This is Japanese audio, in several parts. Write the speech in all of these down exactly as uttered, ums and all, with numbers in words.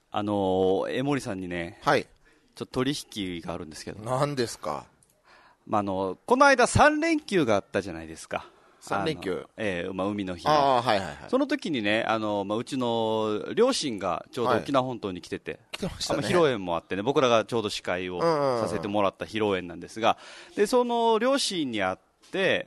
あのー、江森さんにね、 はい。 ちょっと取引があるんですけど。 何ですか。 まあ、あの、この間さん連休があったじゃないですか。 さん連休。 ええー、まあ、海の日の。 ああ、はいはいはい。 その時にね、あの、まあ、うちの両親がちょうど沖縄本島に来てて、はい、 来てましたね。 披露宴もあってね、僕らがちょうど司会をさせてもらった披露宴なんですが、で、その両親に会って、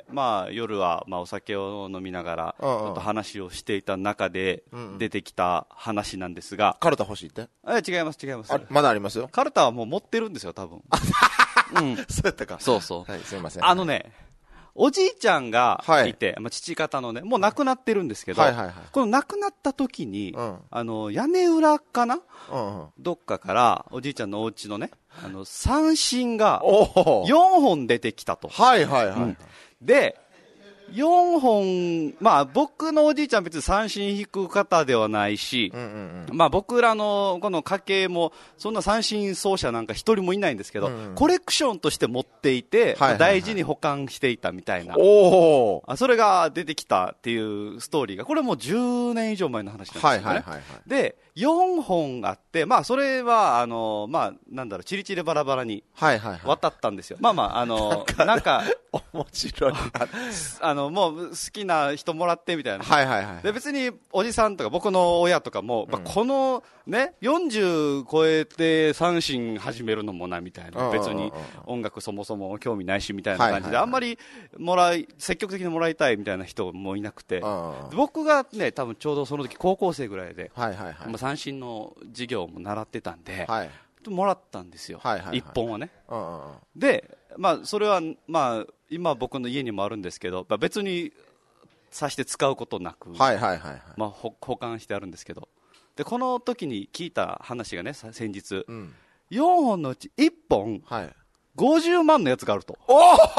まあ、夜は、まあ、お酒を飲みながら、ちょっと話をしていた中で出てきた話なんですが。 カルタ欲しいって？ え、違います、違います。 まだありますよ。 カルタはもう持ってるんですよ、多分。 うん。そうやったか。 そうそう。 はい、すみません。 あのね、おじいちゃんがいて、はい、まあ、父方のね、もう亡くなってるんですけど、はいはいはい、この亡くなった時に、うん、あの、屋根裏かな、うんうん、どっかから、おじいちゃんのお家のね、あの、三振がよんほん出てきたと。 はいはいはい。うん、 で、よんほん、まあ僕のおじいちゃん別に三振引く方ではないし、うんうんうん、まあ僕らのこの家系もそんな三振奏者なんか一人もいないんですけど、うんうん、コレクションとして持っていて、はいはいはい、大事に保管していたみたいな、おあそれが出てきたっていうストーリーが、これもうじゅうねん以上前の話なんですよね。はいはいはいはい、で、よんほんあって、まあそれはあの、まあなんだろう、チリチリバラバラに渡ったんですよ。はいはいはい、まあまああの、なんか、 面白い。 あの、もう好きな人もらってみたいな。 はいはいはい。 で、別におじさんとか僕の親とかも、うん、まあ、このね、よんじゅう超えて三振始めるのもな、みたいな。別に音楽そもそも興味ないし、みたいな感じで、あんまりもらい、積極的にもらいたいみたいな人もいなくて、僕がね、多分ちょうどその時高校生ぐらいで、はいはいはい、まあ、三振の授業も習ってたんで、はい、もらったんですよ。はいはいはい、いっぽんはね。で、まあ、それは、まあ、今僕の家にもあるんですけど、まあ、別にさして使うことなく、はいはいはいはい、まあ、保管してあるんですけど、でこの時に聞いた話がね、先日、うん、よんほんのうちいっぽん、はい、ごじゅうまんのやつがあると。お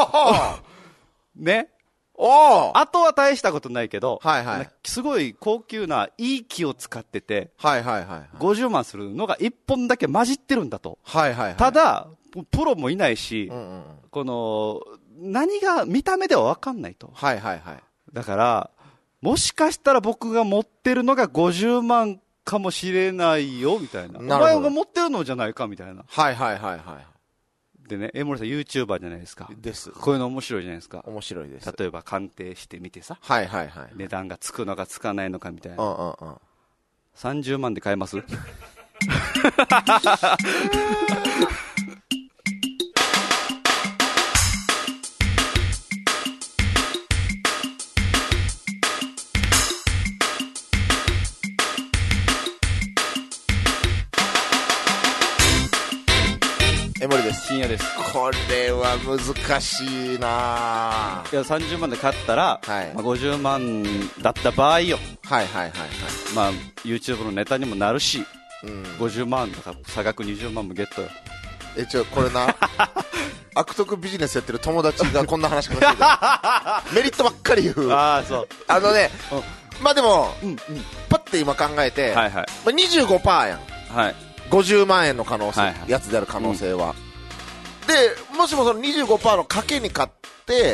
ね、おあとは大したことないけど、はいはい、すごい高級ないい木を使ってて、はいはいはいはい、ごじゅうまんするのがいっぽんだけ混じってるんだと。はいはいはい、ただプロもいないし、うんうん、この何が見た目では分かんないと。はいはいはい、だからもしかしたら僕が持ってるのがごじゅうまんかもしれないよみたいな。お前が持ってるのじゃないかみたいな。はいはいはいはい。でね、江森さん YouTuber じゃないですか。です。こういうの面白いじゃないですか。面白いです。例えば鑑定してみてさ。はいはいはい。値段がつくのかつかないのかみたいな。うんうんうん。さんじゅうまんで買えます？ 江森です。 深夜です。 これは難しいな。 いやさんじゅうまんで買ったら、はい、まあ、ごじゅうまんだった場合よ。はいはいはいはい。まあ YouTube のネタにもなるし、うん、ごじゅうまんだから差額にじゅうまんもゲットよ。 えちょこれな悪徳ビジネスやってる友達がこんな話しかけてメリットばっかり言う。ああそう。あのね、うん、まあでも、うんうん、パッて今考えて、はいはい、まあ、にじゅうごパーセント やん。はい。ごじゅうまんえんの可能性、はいはい、やつである可能性は、うん、でもしもその にじゅうごパーセント の賭けに勝って、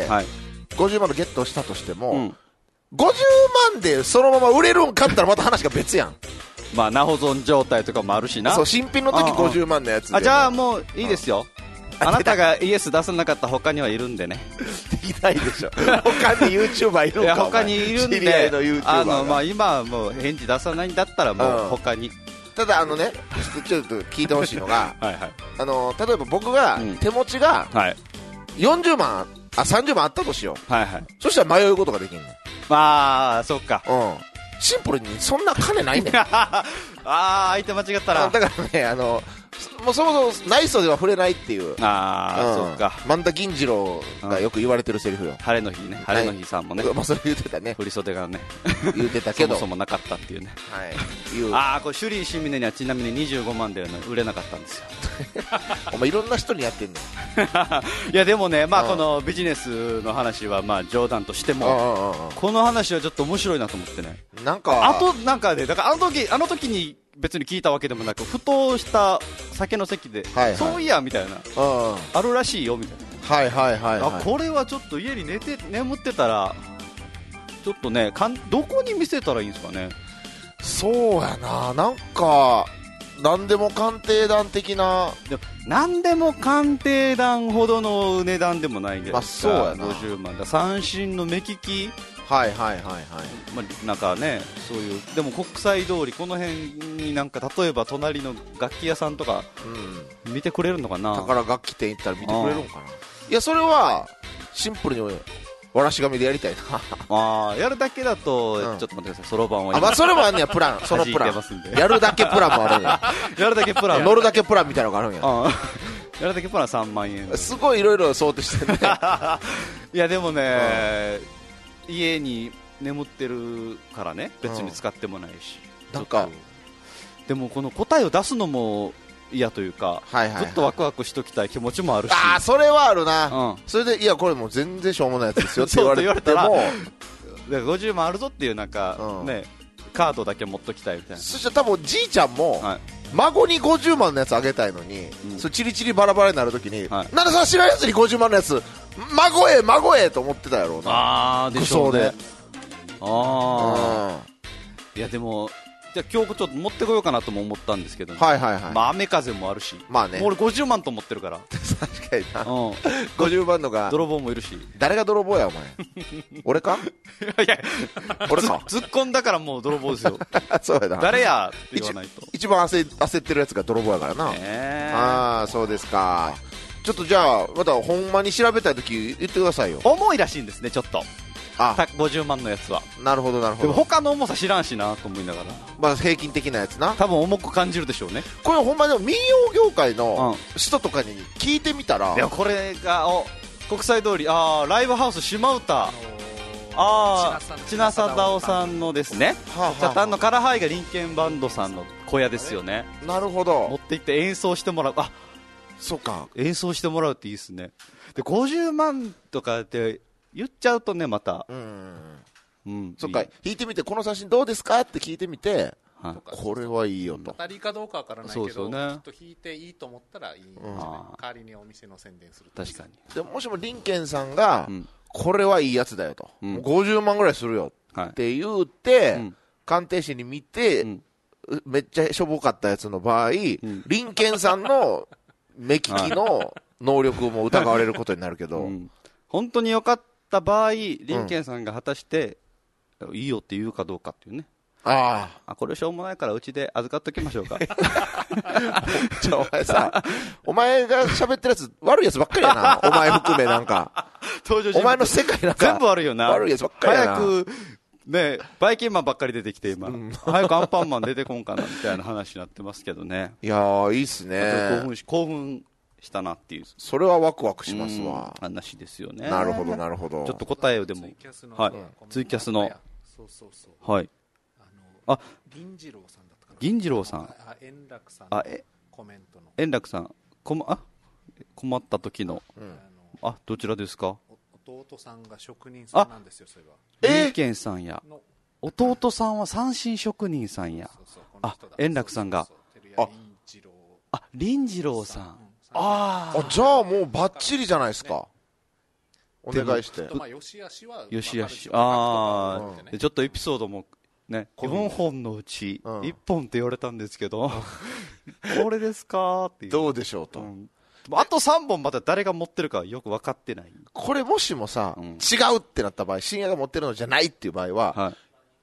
はい、ごじゅうまんのゲットしたとしても、うん、ごじゅうまんでそのまま売れるんかったらまた話が別やん。 まあ、な保存状態とかもあるしな。 そう、新品の時ごじゅうまんのやつで。 あ、じゃあもういいですよ。あなたがイエス出さなかった他にはいるんでね。 いないでしょ。他に YouTuber いるんか。いや他にいるんで。知り合いの YouTuber あの、まあ、今はもう返事出さないんだったらもう他に。うん、 ただあのね、ちょっと聞いてほしいのがはい、はい、あの例えば僕が、うん、手持ちがよんじゅうまん、あさんじゅうまんあったとしよう、はいはい、そしたら迷うことができるの。 まあそっか、うん、 シンプルにそんな金ないねん。 ああ相手間違ったらだからね、あのもうそもそも内装では触れないっていう。ああ、うん、そうか。萬田銀次郎がよく言われてるセリフよ。 晴れの日ね、晴れの日さんもね、 まあ、それ言ってたね。 振袖がね言ってたけどそもそもなかったっていうね。はい。ああ、これ首里新峰にはちなみににじゅうごまんで売れなかったんですよ。 お前いろんな人にやってんねん。いやでもね、まあこのビジネスの話はまあ冗談としても、この話はちょっと面白いなと思ってね。なんかあとなんかね、だからあの時あの時に別に聞いたわけでもなく、ふとした酒の席で、はいはい、そういやみたいな、あるらしいよみたいな。はいはいはい、はい、あ、これはちょっと家に寝て眠ってたらちょっとねかんどこに見せたらいいんですかね。 そうやな、なんかなんでも鑑定団的な。 でもなんでも鑑定団ほどの値段でもないんじゃないですか。 まあ、そうやな。 ごじゅうまんだ。三振の目利き、 はいはいはいはい、 まあ、なんかね、そういうでも国際通りこの辺になんか例えば隣の楽器屋さんとか見てくれるのかな、 うん、宝楽器店行ったら見てくれるのかな。いやそれはシンプルにわらし紙でやりたいなあやるだけだと、うん、ちょっと待ってください、そろばんはあ、まあ、それもあんねや、プラン、そのプランやるだけプランもあるんややるだけプラン乗るだけプランみたいなのがあるんややるだけプランさんまんえんすごいいろいろ想定してるねいやでもね、うん、家に眠ってるからね、別に使ってもないし、 うん、なんかでもこの答えを出すのも嫌というか、はいはいはい、ずっとワクワクしときたい気持ちもあるし、 あそれはあるな、うん、それでいやこれもう全然しょうもないやつですよって言われてもたらごじゅうまんあるぞっていうなんか、うんね、カードだけ持っときたいみたいな。 そしたら多分じいちゃんも、はい、孫にごじゅうまんのやつあげたいのに、うん、それチリチリバラバラになるときに、はい、なんでその知らんやつにごじゅうまんのやつ孫へ孫へと思ってたやろうな。 あーでしょうね。あいやでもじゃあ今日ちょっと持ってこようかなとも思ったんですけど、ね、 はいはいはい、 まあ雨風もあるし、 まあね、 もう俺ごじゅうまんと思ってるから確かにな、うん、ごじゅうまんのが泥棒もいるし。 誰が泥棒やお前俺かいや俺か突っ込んだからもう泥棒ですよそうやな、 誰やって言わないと一番 焦, 焦ってるやつが泥棒やからな、えー、ああそうですか。ちょっとじゃあまたほんまに調べたいとき言ってくださいよ。 重いらしいんですねちょっと、あごじゅうまんのやつは。 なるほどなるほど。 でも他の重さ知らんしなと思いながら、 まあ平均的なやつな、 多分重く感じるでしょうね。 これほんまでも民謡業界の人とかに聞いてみたら、 うん、いやこれがお国際通り、あライブハウス島唄、あ千奈貞夫さんのですね、チャタンのカラハイがリンケンバンドさんの小屋ですよね。 なるほど。 持って行って演奏してもらう。あそうか、 演奏してもらうっていいですね。でごじゅうまんとかって言っちゃうとねまた、うん、 うん、そっか、弾いてみてこの写真どうですかって聞いてみて、はい、これはいいよと。 当たりかどうかわからないけど、そうそう、ね、きっと弾いていいと思ったらいいんじゃない、うん、代わりにお店の宣伝する。 確かに。 でもしもリンケンさんが、うん、これはいいやつだよと、うん、もうごじゅうまんぐらいするよって言うて、はい、鑑定士に見て、うん、めっちゃしょぼかったやつの場合、うん、リンケンさんの目利きの能力も疑われることになるけど、うん、 本当に良かった場合、リンケンさんが果たして、うん、いいよって言うかどうかっていうね。ああ、これしょうもないからうちで預かっときましょうかじゃあお前さお前が喋ってるやつ悪いやつばっかりやなお前含めなんかお前の世界なんか全部悪いよな。 悪いやつばっかりやな。 早くねバイキンマンばっかり出てきて今、うん、早くアンパンマン出てこんかなみたいな話になってますけどね。 いやーいいっすね。 興奮し興奮したなっていう。 それはワクワクしますわ。 話ですよね。 なるほどなるほど。 ちょっと答えをでもツイキャスの、はい、ツイキャスのそうそうそうはい、 あのあ銀次郎さんだったかな。 銀次郎さん、 あ円楽さんのコメントの円楽さんこ、ま、あ困った時の、うん、あどちらですか。 弟さんが職人さんなんですよ。それはリンケンさんや弟さんは三振職人さんや。そうそうそう、あ円楽さんがああ林次郎さん、うん、 ああじゃあもうバッチリじゃないですか。お願いして。 まあ、よしあしはよしあし、ああ、ちょっとエピソードもね、よんほんのうちいっぽんって言われたんですけど、これですかっていう。 どうでしょうと、うん、 あとさんぼんまだ誰が持ってるかよく分かってない。 これもしもさ、うん、違うってなった場合、深夜が持ってるのじゃないっていう場合は、はい、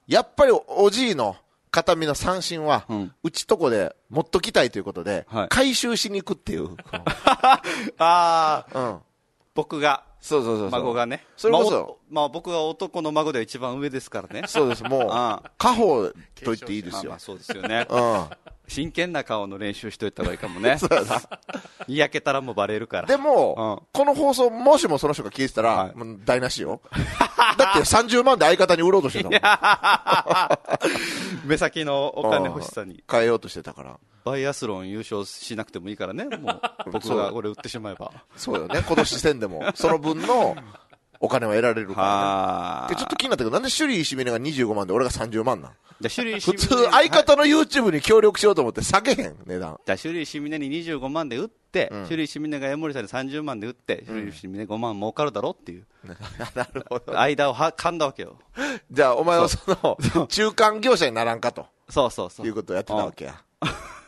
やっぱりおじいの片身の三振は、うん、うちとこで持っときたいということで、はい、回収しに行くっていうああ、うん、僕がそうそうそうそう孫がね、 それこそ、 まあ、まあ僕が男の孫では一番上ですからね。 そうです、もう家宝と言っていいですよ。 まあ、そうですよね、うん、真剣な顔の練習しといた方がいいかもね。そうだにやけたらもうバレるから。 でも、うん、この放送もしもその人が聞いてたら、はい、もう台無しよだってさんじゅうまんで相方に売ろうとしてたもん目先のお金欲しさに変えようとしてたから。 バイアスロン優勝しなくてもいいからね、もう僕がこれ売ってしまえば。 そうよね、今年戦でもその分のお金は得られるからね。でちょっと気になったけど、なんで首里石峰がにじゅうごまんで俺がさんじゅうまんなん。じゃ普通相方の YouTube に協力しようと思って下げへん値段。 じゃあ首里石峰ににじゅうごまんで売って、うん、首里石峰が江森さんにさんじゅうまんで売って、首里石峰ごまん儲かるだろっていう、うん、 なるほど間をは噛んだわけよ。 じゃあお前はその中間業者にならんかとそうそうそういうことをやってたわけや。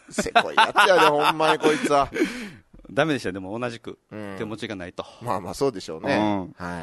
せこいやつやで、ほんまにこいつは。 ダメでしたよ、でも同じく、うん、手持ちがないと。 まあまあそうでしょうね。うん、はい。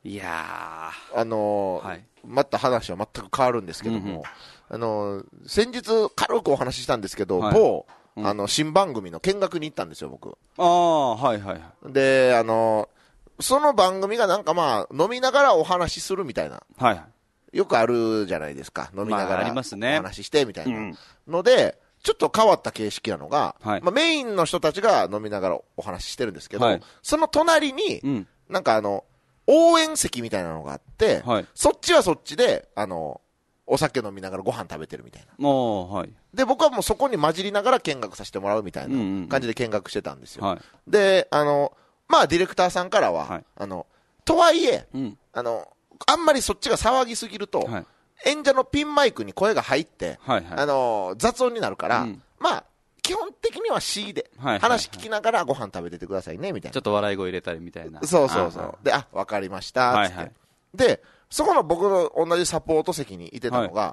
いやー。あのーはい、また話は全く変わるんですけども、うんうん、あのー、先日軽くお話ししたんですけど、はい、某、うん、あの、新番組の見学に行ったんですよ、僕。 ああ、はいはいはい。 で、あのー、その番組がなんかまあ、飲みながらお話しするみたいな。はい。よくあるじゃないですか。飲みながらお話ししてみたいなので、ちょっと変わった形式なのが、はい、まあ、メインの人たちが飲みながらお話ししてるんですけど、はい、その隣に、うん、なんかあの、応援席みたいなのがあって、はい、そっちはそっちで、あの、お酒飲みながらご飯食べてるみたいな。はい、で、僕はもうそこに混じりながら見学させてもらうみたいな感じで見学してたんですよ。うんうんうん、で、あの、まあ、ディレクターさんからは、はい、あの、とはいえ、うん、あの、あんまりそっちが騒ぎすぎると、はい、演者のピンマイクに声が入って、はいはい、あのー、雑音になるから、うん、まあ、基本的には C で、はいはいはい、話聞きながらご飯食べててくださいね、みたいな。 ちょっと笑い声入れたりみたいな。 そうそうそう。で、あ、わかりました、つって、はいはい。で、そこの僕の同じサポート席にいてたのが、はい、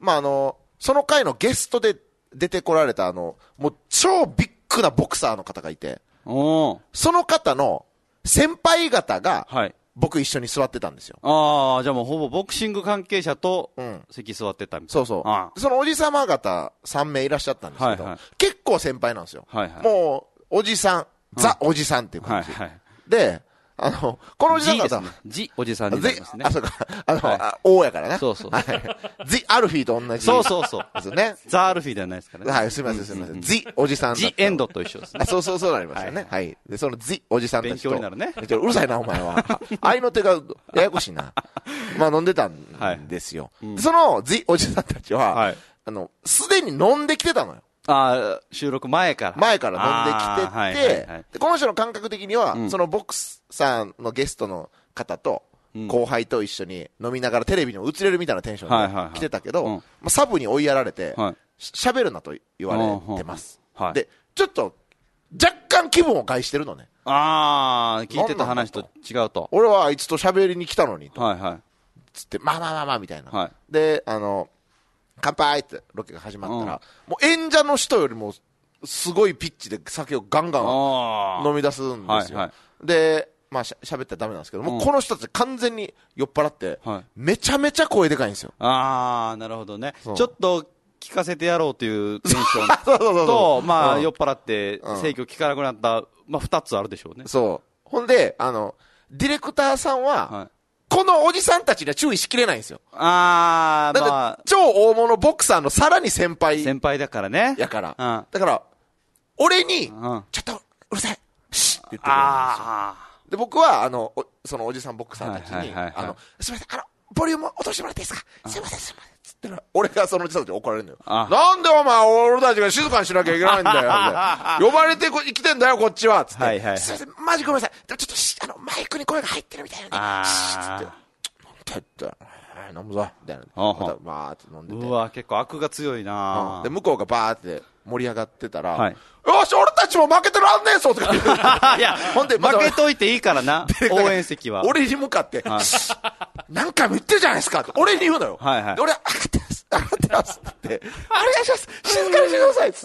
まあ、あのー、その回のゲストで出てこられた、あの、もう超ビッグなボクサーの方がいて、おその方の先輩方が、はい、僕一緒に座ってたんですよ。 ああ、じゃあもうほぼボクシング関係者と席座ってたみたいな。 そうそう。ああそのおじさま方さんめいいらっしゃったんですけど、はいはい、結構先輩なんですよ。はいはい、もう、おじさん、うん、ザおじさんっていう感じ。はいはい、で、あの、このおじさん方、 ね、ジおじさんになりますね。 あ、そうか。あの、はい、あ、王やからな。 そうそう。はい。 ジアルフィーと同じ。 そうそうそう。 ですよね。 ザアルフィーではないですからね。 はい、すみません、すみません。ジおじさん。 ジエンドと一緒ですね。 あ、そうそうそうなりましたね。はい。はい、で、そのジおじさんたちと。 勉強になるね。 うるさいな、お前は。愛の手がややこしいな。まあ飲んでたんですよ。はい、うん、そのジおじさんたちは、はい、あの、すでに飲んできてたのよ。 ああ、収録前から。 前から飲んできてて、はいはいはい、でこの人の感覚的には、うん、そのボクサーのゲストの方と、後輩と一緒に飲みながらテレビにも映れるみたいなテンションで来てたけど、まあ、サブに追いやられて、喋、はい、るなと言われてます。はい、で、ちょっと、若干気分を害してるのね。 ああ、聞いてた話と違うと。 俺はあいつと喋りに来たのにと。はいはい。つって、まあまあまあまあ、みたいな。はい、で、あの、乾杯ってロケが始まったら、うん、もう演者の人よりもすごいピッチで酒をガンガン飲み出すんですよ。はいはい、で、まあしゃべったらダメなんですけど、うん、もうこの人たち完全に酔っ払って、はい、めちゃめちゃ声でかいんですよ。 ああ、なるほどね。ちょっと聞かせてやろうというテンションと、まあ、うん、酔っ払って制御効かなくなった、まあ二つあるでしょうね。 そう。ほんで、あの、ディレクターさんは、はい、このおじさんたちには注意しきれないんですよ。 ああ、まあ。 超大物ボクサーのさらに先輩。 先輩だからね。 やから。うん、だから、俺に、うん、ちょっと、うるさい。シッって言ってくれるんですよ。あで、僕は、あの、そのおじさんボクサーたちに、はいはいはいはい、あの、すみません、あの、ボリューム落としてもらっていいですかすみません、すみません。つってら、俺がそのおじさんたちに怒られるのよ。なんでお前、俺たちが静かにしなきゃいけないんだよ。呼ばれて来てんだよ、こっちは。つって。はいはいはい、すみません、マジごめんなさい。でもちょっと、あの、マイクに声が入ってるみたいなね。シーッつって。なんて言ったら、飲むぞ。みたいな。また、バーって飲んでて。 うわ、結構悪が強いな、 うん、で、向こうがバーって盛り上がってたら、はい、よし、俺たちも負けてらんねえぞとか言って。 いや、ほんで、負けといていいからな、応援席は。 俺に向かって、はい、何回も言ってるじゃないですかって、俺に言うのよ。はいはい。で、俺は、上がってます、上がってますって言って、お願いします、静かにしてくださいっつって。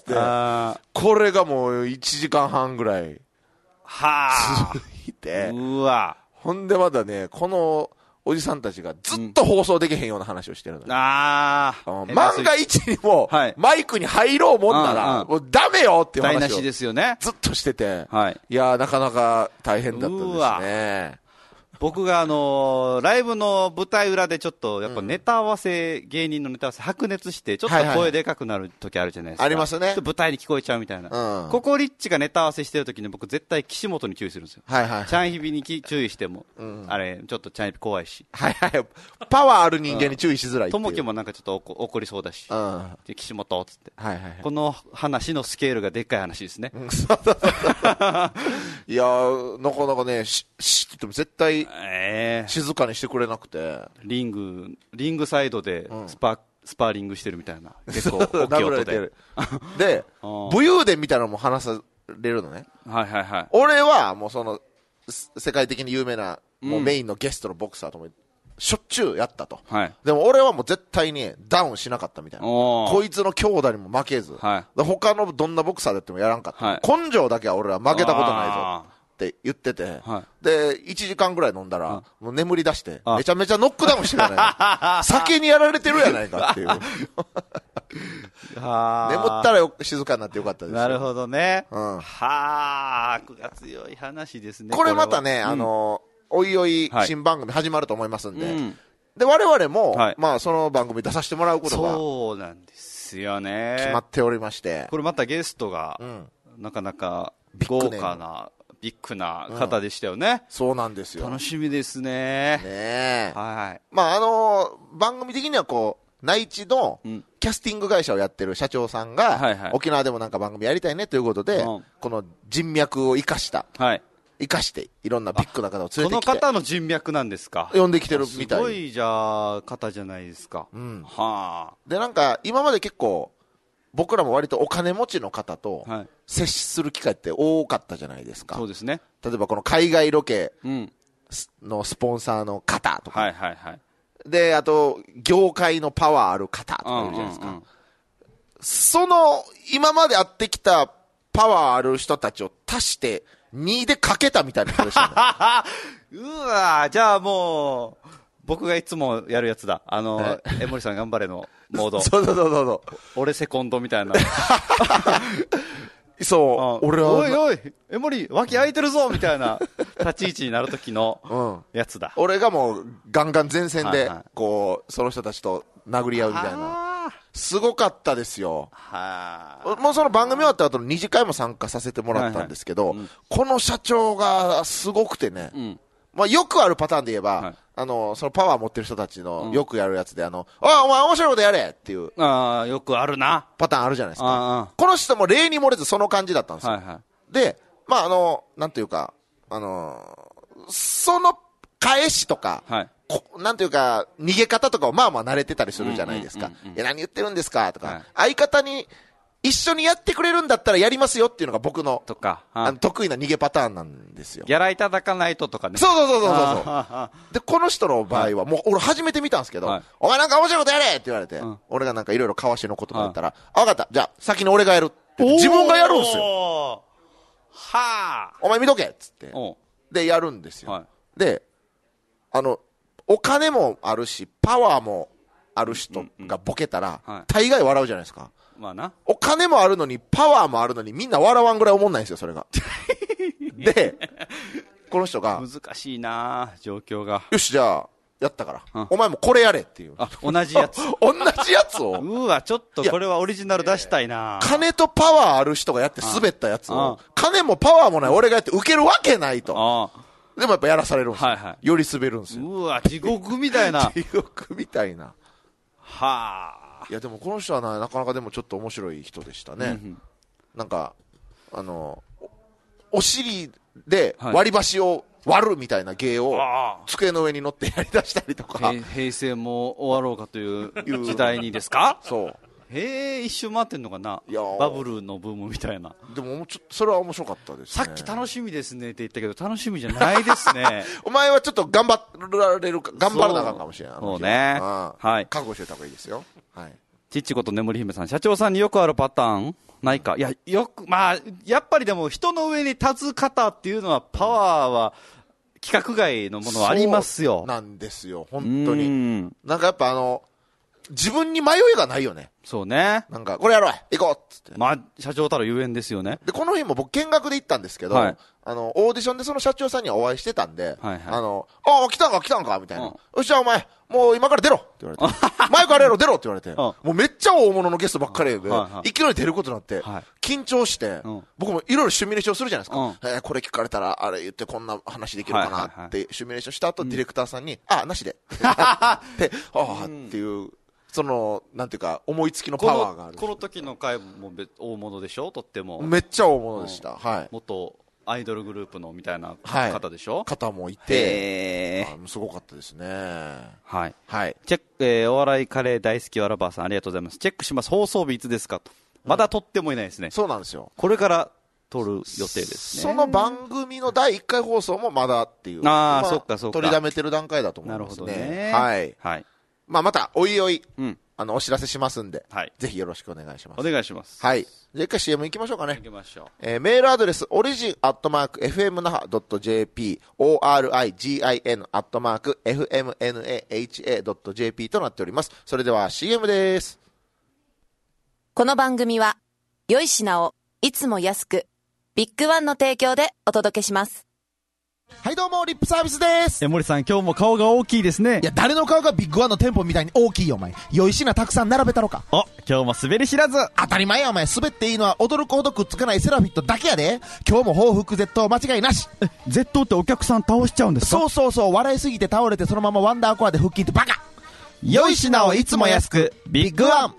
これがもういちじかんはんぐらい。 はぁ。 続いて。 うわ。 ほんでまだね、この、おじさんたちがずっと放送できへんような話をしてるの、うん、 ああ、万が一にも、はい、マイクに入ろうもんなら、うんうん、もうダメよっていう話を台無しですよね。 ずっとしてて、はい、いやーなかなか大変だったですね。 僕があのー、ライブの舞台裏でちょっとやっぱネタ合わせ、うん、芸人のネタ合わせ白熱してちょっと声でかくなる時あるじゃないですか。 ありますね。 舞台に聞こえちゃうみたいな。うん、ココリッチがネタ合わせしてる時に僕絶対岸本に注意するんですよ。はいはい。チャンヒビに注意しても、うん、あれちょっとチャンヒビ怖いし。 はいはい。パワーある人間に注意しづらいっていう。 ともきもなんかちょっと怒りそうだし。うん。岸本っつって。はいはいはい。この話のスケールがでっかい話ですね。うん、そうそうそういやーなかなかねししって言っても絶対。えー静かにしてくれなくてリングリングサイドでスパ、うん、スパーリングしてるみたいな結構大きい音でで武勇伝みたいなのも話されるのね。はいはいはい。俺はもうその世界的に有名なもうメインのゲストのボクサーともしょっちゅうやったと、 はい、 でも俺はもう絶対にダウンしなかったみたいな、こいつの強打にも負けず、はい、他のどんなボクサーでやってもやらんかった、はい、根性だけは俺は負けたことないぞって言ってて、はい、でいちじかんぐらい飲んだらもう眠り出してめちゃめちゃノックダウンしてるやない酒にやられてるやないかっていう眠ったらよ静かになってよかったですよ。 なるほどね、うん、はあ強い話ですね。 これまたね、うん、あのおいおい新番組始まると思いますんで、はい、うん、で我々も、はい、まあその番組出させてもらうことがそうなんですよね決まっておりまして、 これまたゲストが、うん、なかなか豪華なビッグな方でしたよね、うん、 そうなんですよ。 楽しみですね。 ね、 はい、 まああのー、番組的にはこう内地のキャスティング会社をやってる社長さんが、うん、はいはい、沖縄でもなんか番組やりたいねということで、うん、この人脈を生かした、はい、生かしていろんなビッグな方を連れてきて、 この方の人脈なんですか。 呼んできてるみたい。 すごいじゃあ方じゃないですか、うん、はあ。 でなんか今まで結構僕らも割とお金持ちの方と接する機会って多かったじゃないですか、 はい、そうですね。 例えばこの海外ロケのスポンサーの方とか、 はいはいはい、であと業界のパワーある方とかいるじゃないですか、うんうんうん、その今まで会ってきたパワーある人たちを足してにでかけたみたいなことでしたねうわ、じゃあもう僕がいつもやるやつだ、あの江森さん頑張れのモードそうそうそうそう、 俺セコンドみたいなそう、俺はおいおい江森脇空いてるぞみたいな立ち位置になる時のやつだ、 うん、俺がもうガンガン前線でこうその人たちと殴り合うみたいな、すごかったですよ。はもうその番組終わった後の二次会も参加させてもらったんですけど、はいはい、うん、この社長がすごくてね、うん、まあ、よくあるパターンで言えば、はい、あのそのパワー持ってる人たちのよくやるやつで、あの、おいお前面白いことやれっていうあよくあるなパターンあるじゃないですか。この人も例に漏れずその感じだったんですよ、はいはい、でまああのなんていうかあのその返しとか、はい、なんていうか逃げ方とかをまあまあ慣れてたりするじゃないですか、うんうんうんうん、いや何言ってるんですかとか、はい、相方に一緒にやってくれるんだったらやりますよっていうのが僕のとか、 あの得意な逃げパターンなんですよ。 ギャラいただかないととかね。 そうそうそうそうそうでこの人の場合はもう俺初めて見たんですけど、はい、お前なんか面白いことやれって言われて、うん、俺がなんかいろいろかわしのことか言ったら、あ、分かったじゃあ先に俺がやるって自分がやるんですよ。はあ、お前見とけっつってでやるんですよ、はい、であのお金もあるしパワーもある人がボケたら、うんうん、はい、大概笑うじゃないですか。 まあな、 お金もあるのにパワーもあるのにみんな笑わんぐらい思んないんですよそれがでこの人が難しいな状況が、 よしじゃあやったから、うん、お前もこれやれっていう、 あ同じやつ同じやつをうわちょっとこれはオリジナル出したいな。 金とパワーある人がやって滑ったやつを、金もパワーもない俺がやって受けるわけないと、あでもやっぱやらされるんですよ、はいはい、より滑るんですよ。 うわ地獄みたいな地獄みたいな。 はあ、 いやでもこの人は な, なかなかでもちょっと面白い人でしたね、うんうん、なんかあの お, お尻で割り箸を割るみたいな芸を机の上に乗ってやりだしたりとか、 平成も終わろうかという時代にですかそうへえ一周回ってんのかな、バブルのブームみたいな。 でもちょそれは面白かったですね。 さっき楽しみですねって言ったけど楽しみじゃないですねお前はちょっと頑張られるか頑張らなあかんかもしれない。 そうね、はい、 覚悟してた方がいいですよ。はい、 ちっちこと眠り姫さん、社長さんによくあるパターンないか。いやよくまあやっぱりでも人の上に立つ方っていうのはパワーは規格外のものはありますよ。 そうなんですよ本当に。なんかやっぱあの自分に迷いがないよね。 そうね。 なんかこれやろう行こうっつって。 まあ社長たるゆえんですよね。 でこの日も僕見学で行ったんですけど、はい、あのオーディションでその社長さんにはお会いしてたんで、はいはい、あのああ来たんか来たんかみたいな。うん、よしじゃあお前もう今から出ろって言われてマイクあれやろ出ろって言われて、うん、もうめっちゃ大物のゲストばっかりで、うんはいはい、いきなり出ることになって、はい、緊張して、うん、僕もいろいろシミュレーションするじゃないですか、うんえー、これ聞かれたらあれ言ってこんな話できるかなってシミュレーションした後、ディレクターさんに、うん、あなしででああっていうそのなんていうか思いつきのパワーがある。 この時の回も大物でしょ、とってもめっちゃ大物でした、うんはい、 元アイドルグループのみたいな方でしょ、はい、 方もいてすごかったですね。 はい、はい、チェック、えー、お笑いカレー大好きわらばさんありがとうございます。チェックします。放送日いつですかと、まだ撮ってもいないですね、 うん、そうなんですよ。 これから撮る予定ですね。 その番組のだいいっかい放送もまだっていう。 ああ、そっかそっか。 取りだめてる段階だと思いますね。 なるほどね。 はい。 はい。 まあまた、おいおい、 うん、 あの、お知らせしますんで、 はい。 ぜひよろしくお願いします。 お願いします。 はい。じゃあ一回 シーエム 行きましょうかね。 行きましょう。 えー、メールアドレス、オリジンアットマーク、エフエムナハドットジェーピー、オーアールアイジーアイエヌ アットマーク、エフエムナハ ドットジェーピー となっております。それでは シーエム です。 この番組は、良い品をいつも安く、ビッグワンの提供でお届けします。 はいどうも、リップサービスです。 え、森さん、今日も顔が大きいですね。 いや、誰の顔がビッグワンの店舗みたいに大きいよ、お前。良い品たくさん並べたろか。 お、今日も滑り知らず。 当たり前や、お前。滑っていいのは驚くほどくっつかないセラフィットだけやで。今日も報復絶倒間違いなし。 え、絶倒ってお客さん倒しちゃうんですか？ そうそうそう、笑いすぎて倒れてそのままワンダーコアで腹筋ってバカ。 良い品をいつも安く、ビッグワン。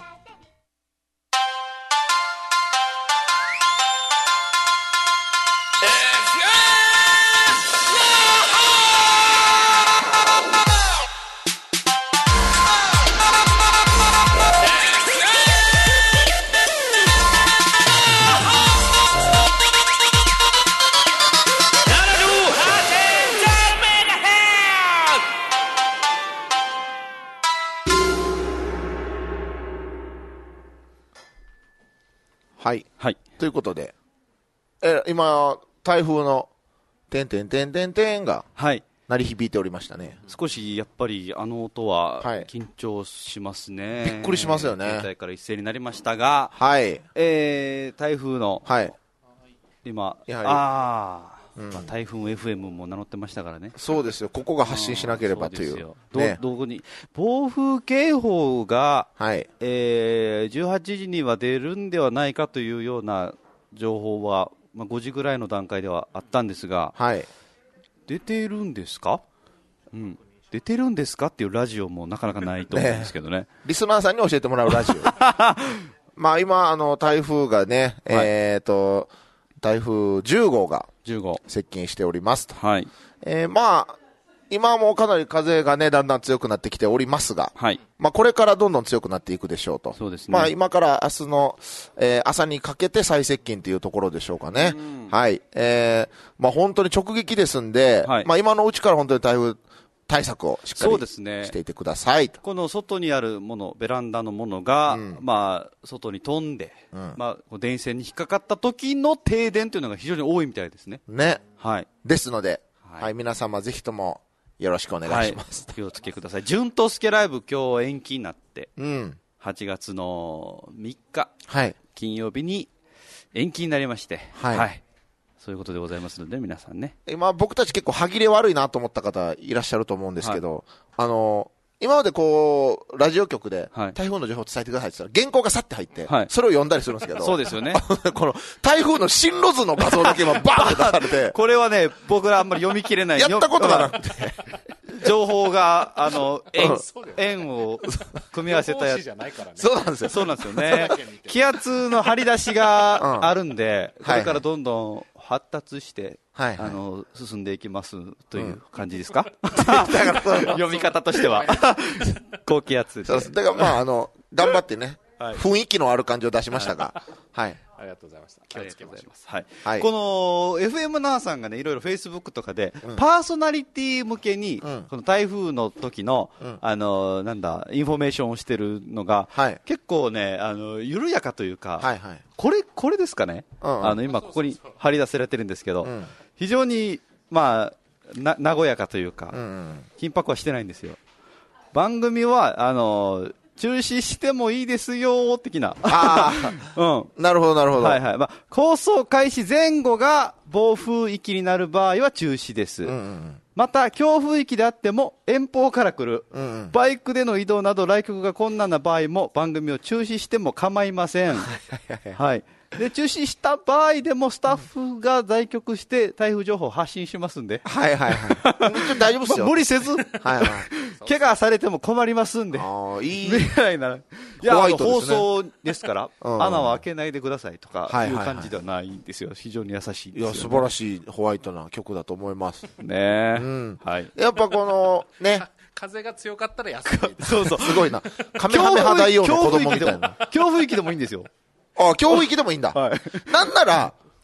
はい。 はい。 ということで、え、今、台風の、てんてんてんてんてんが、 はい。 鳴り響いておりましたね。 少しやっぱりあの音ははい緊張しますね。 びっくりしますよね携帯から一斉になりましたが、 はい。 えー、台風の、 はい。 今、 やはりあー、 うんまあ、台風 エフエム も名乗ってましたからね。 そうですよ。ここが発信しなければという。 そうですよどね。 どこに暴風警報が、 はい。 えー、じゅうはちじには出るんではないかというような情報は、まあ、ごじぐらいの段階ではあったんですが、 はい。 出てるんですか、うん、出てるんですかっていうラジオもなかなかないと思うんですけどね。 リスナーさんに教えてもらうラジオ。まあ今、あの、台風がね、 はいえっと、台風じゅう号がじゅうご。 接近しておりますと。 はい。 えーまあ、今もかなり風がね、だんだん強くなってきておりますが、 はい。 まあこれからどんどん強くなっていくでしょうと。 そうですね。 まあ今から明日の、えー朝にかけて最接近というところでしょうかね。はい。えーまあ本当に直撃ですんで、 はいまあ今のうちから本当に台風対策をしっかそうりですねしていてくださいと。 この外にあるもの、ベランダのものが、 うんまあ、外に飛んで、 うんまあ、こう電線に引っかかった時の停電というのが非常に多いみたいですね。 ね。 はい。 ですので、 はいはい、皆様ぜひともよろしくお願いします。 はい、気をつけください。順とスケライブ今日延期になって、 うん。 はちがつのみっか、 はい。 金曜日に延期になりまして、 はいそういうことでございますので、皆さんね。 今僕たち結構歯切れ悪いなと思った方いらっしゃると思うんですけど、あの、今までこう、ラジオ局ではい台風の情報を伝えてくださいって言ったら原稿がさって入って、 はいそれを読んだりするんですけど、 そうですよね。 この台風の進路図の画像だけ今バーンって出されて、 これはね、僕らあんまり読み切れない。 やったことがなくて。 情報が、あの、円うん、 円を組み合わせたやつ。 じゃないからね。 そうなんですよ。 そうなんですよね。気圧の張り出しがあるんで、 うんこれからどんどん発達して、 はいはいあの、進んでいきますという感じですか、 だからそう読み方としては。高気圧で。 そうです。だからまあ、あの、頑張ってね、 はい雰囲気のある感じを出しましたが、はい。 ありがとうございました。気をつけましょう。 はいはいこの エフエム ナーさんがね、いろいろフェイスブックとかで、パーソナリティ向けに、 うんこの台風の時の、 うんあの、なんだ、インフォメーションをしてるのが、 はい結構ね、あの、緩やかというか、 はいはい。 これ、これですかね、 うんうんあの、今ここに張り出せられてるんですけど、 うん非常に、まあ、な、和やかというか、 うんうん。 緊迫はしてないんですよ。番組は、あの、中止してもいいですよ、的な。 あうん。 あ、なるほどなるほど。 はいはい。まあ、放送開始前後が暴風域になる場合は中止です。 うんうんまた、強風域であっても遠方から来る、 うんうん。 バイクでの移動など来客が困難な場合も番組を中止しても構いません。はい。で、中止した場合でもスタッフが在局して台風情報を発信しますんで。 はいはいはい。一応大丈夫ですよ。 無理せず、 はいはい。 怪我されても困りますんで。 ああ、いい。 みたいな。いや、 ホあの放ワイトですね送ですから、 うん穴は開けないでくださいとかはいはいはいいう感じではないんですよ。非常に優しいですよ、 いや、素晴らしいホワイトな曲だと思います。 ねえ、 うんはい。 やっぱこの、ね、 風が強かったら休んでいたそうそう。 すごいな。カメハメハ大王の子供みたいな。 強風域でもいいんですよ。 あ、強風域でもいいんだ。 はい。 なんなら、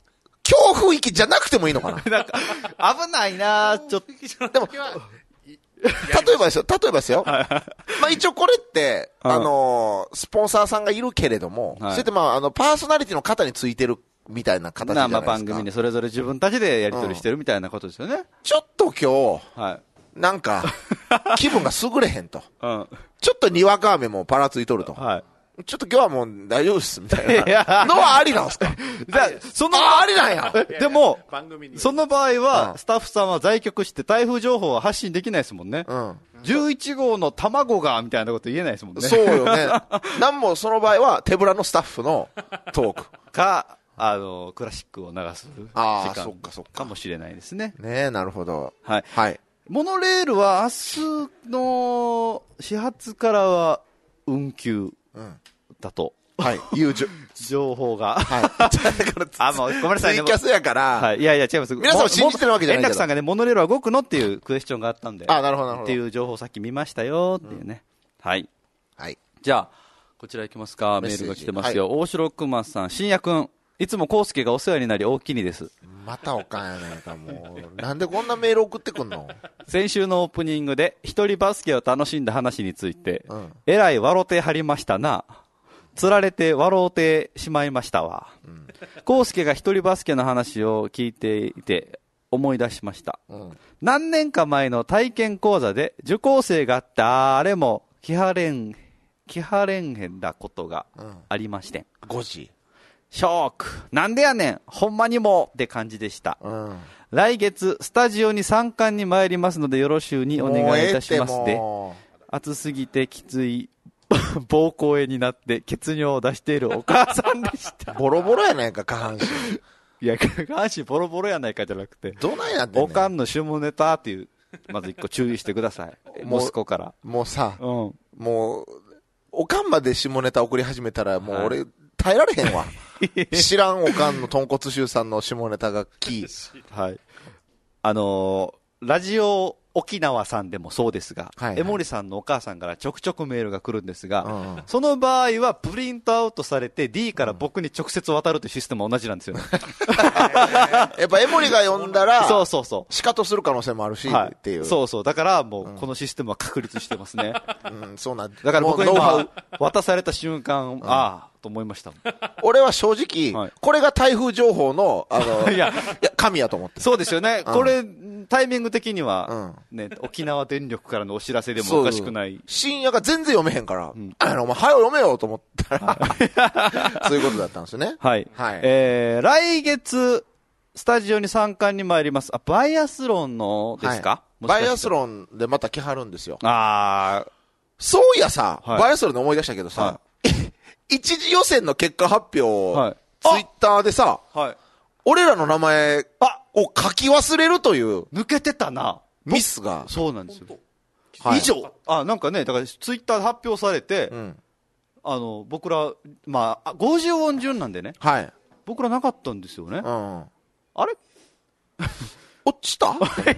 強風域じゃなくてもいいのかな。 なんか、危ないなちょっと。 でも、例えばですよ、例えばですよ。まあ一応これって、あのー、スポンサーさんがいるけれども、はい、それってまあ、あの、パーソナリティの方についてるみたいな形じゃないですか。まあ番組でそれぞれ自分たちでやり取りしてるみたいなことですよね。うん、 ちょっと今日、はい、なんか、気分が優れへんと。うん、ちょっとにわか雨もパラついとると。はい、ちょっと今日はもう大丈夫です、みたいな。のはありなんですか？ じゃあ、その、 あ、ありなんや。 でも、その場合は、スタッフさんは在局して台風情報は発信できないですもんね。うん。じゅういちごうの卵が、みたいなこと言えないですもんね。 そうよね。なんもその場合は、手ぶらのスタッフのトーク。 か、あの、クラシックを流す時間そっかそっかかもしれないですね。 ねえ、なるほど。 はい。 はい。 モノレールは明日の始発からは運休だと。 はい。いう情報が。 はい。 あ、もうごめんなさいね。 ツイキャスやから。 はい。いやいや、違います。 皆さんも信じてるわけじゃないけど。 円楽さんがね、モノレールは動くのっていうクエスチョンがあったんで。 あ、なるほど、なるほど。 っていう情報をさっき見ましたよっていうね。うん、はい。 はい。 じゃあ、こちら行きますか。メールが来てますよ。はい、大城熊さん、深夜くん。いつも康介がお世話になり大きにです。 またおかんやないか、もう。なんでこんなメール送ってくんの？ 先週のオープニングで、一人バスケを楽しんだ話について、うん、えらい笑ってはりましたな。釣られて笑うてしまいましたわ。康、うん、介が一人バスケの話を聞いていて思い出しました。うん、何年か前の体験講座で受講生が誰も来はれん、来はれんへんだことがありまして。 ごじ。 ショック。なんでやねん。ほんまにもって感じでした。うん、来月スタジオに参観に参りますのでよろしゅうにお願いいたしますで。暑すぎてきつい膀胱炎になって血尿を出しているお母さんでした。 ボロボロやないか、下半身。 いや、下半身ボロボロやないかじゃなくて。 どないやってんねん。 おかんの下ネタっていう、まず一個注意してください。息子から。 もうさ、うん、もう、おかんまで下ネタ送り始めたら、もう俺、耐えられへんわ。知らんおかんの豚骨臭さんの下ネタがキー。 はい。あのー、ラジオ沖縄さんでもそうですが、はいはい、江森さんのお母さんからちょくちょくメールが来るんですが、うんうん、その場合はプリントアウトされて D から僕に直接渡るというシステムは同じなんですよね。 やっぱ江森が呼んだら、 そうそうそう。 シカトする可能性もあるし、はい、っていう。 そうそう。だからもうこのシステムは確立してますね。 うん、そうなんだから僕今渡された瞬間、うん、ああ、と思いました。 俺は正直、はい、これが台風情報の、あの、いや、いや神やと思って。 そうですよね。うん、これ、タイミング的には、うん、ね、沖縄電力からのお知らせでもおかしくない。 深夜が全然読めへんから、うん、あの、お前、早読めよと思ったら、そういうことだったんですよね。 はい。はい。えー、来月、スタジオに参観に参ります。あ、バイアスロンのですか、はい、 バイアスロンでまた来はるんですよ。 あー。 そういやさ、はい、バイアスロンで思い出したけどさ、はい、一次予選の結果発表を、はい、ツイッターでさ、はい、俺らの名前を書き忘れるという。 抜けてたな。 ミスが。 そうなんですよ。はい、以上。あ、なんかね、だからツイッターで発表されて、うん、あの、僕ら、まあ、ごじゅう音順なんでね。 はい。 僕らなかったんですよね。うん。あれ落ちた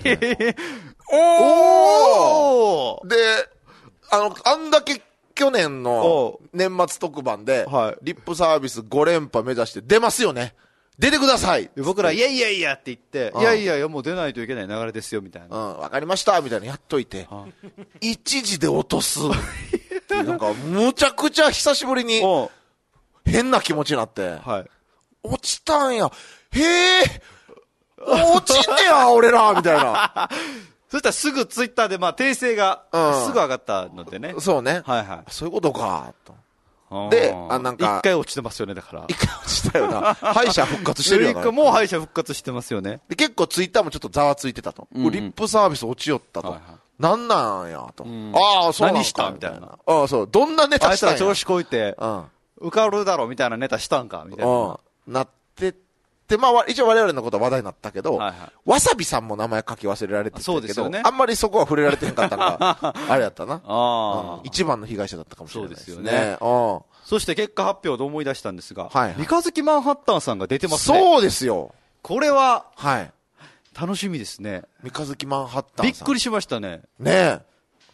おーで、あの、あんだけ去年の年末特番で、リップサービスご連覇目指して出ますよね。出てください。 僕ら、いやいやいやって言って、いやいやいや、もう出ないといけない流れですよ、みたいな。 うん、わかりました、みたいなやっといて、一時で落とす。なんか、むちゃくちゃ久しぶりに、変な気持ちになって、はい、落ちたんや。へえ、落ちんねや、俺ら、みたいな。 そしたらすぐツイッターで、まあ、訂正が、すぐ上がったのでね。 そうね。 はいはい。 そういうことか、と。で、あ、なんか。 一回落ちてますよね、だから。 一回落ちたよな。敗者復活してるよな。 もう敗者復活してますよね。 で、結構ツイッターもちょっとざわついてたと。うんうん、リップサービス落ちよったと。はいはい、なんなんや、と。うん、ああ、そうなんか。 何したみたいな。 ああ、そう。どんなネタしたんや。 あいつら調子こいて、うん、受かるだろ、みたいなネタしたんか、みたいな。うん。 なってで、まあ、一応我々のことは話題になったけど、はいはい、わさびさんも名前書き忘れられてたけど、そうですよね、あんまりそこは触れられてへんかったのが、あれやったな。あ、うん。一番の被害者だったかもしれないですね。そうですよね。 あ、そして結果発表で思い出したんですが、はいはい、三日月マンハッタンさんが出てますね。 そうですよ。 これは、 はい。 楽しみですね。 三日月マンハッタンさん。 びっくりしましたね。 ねえ。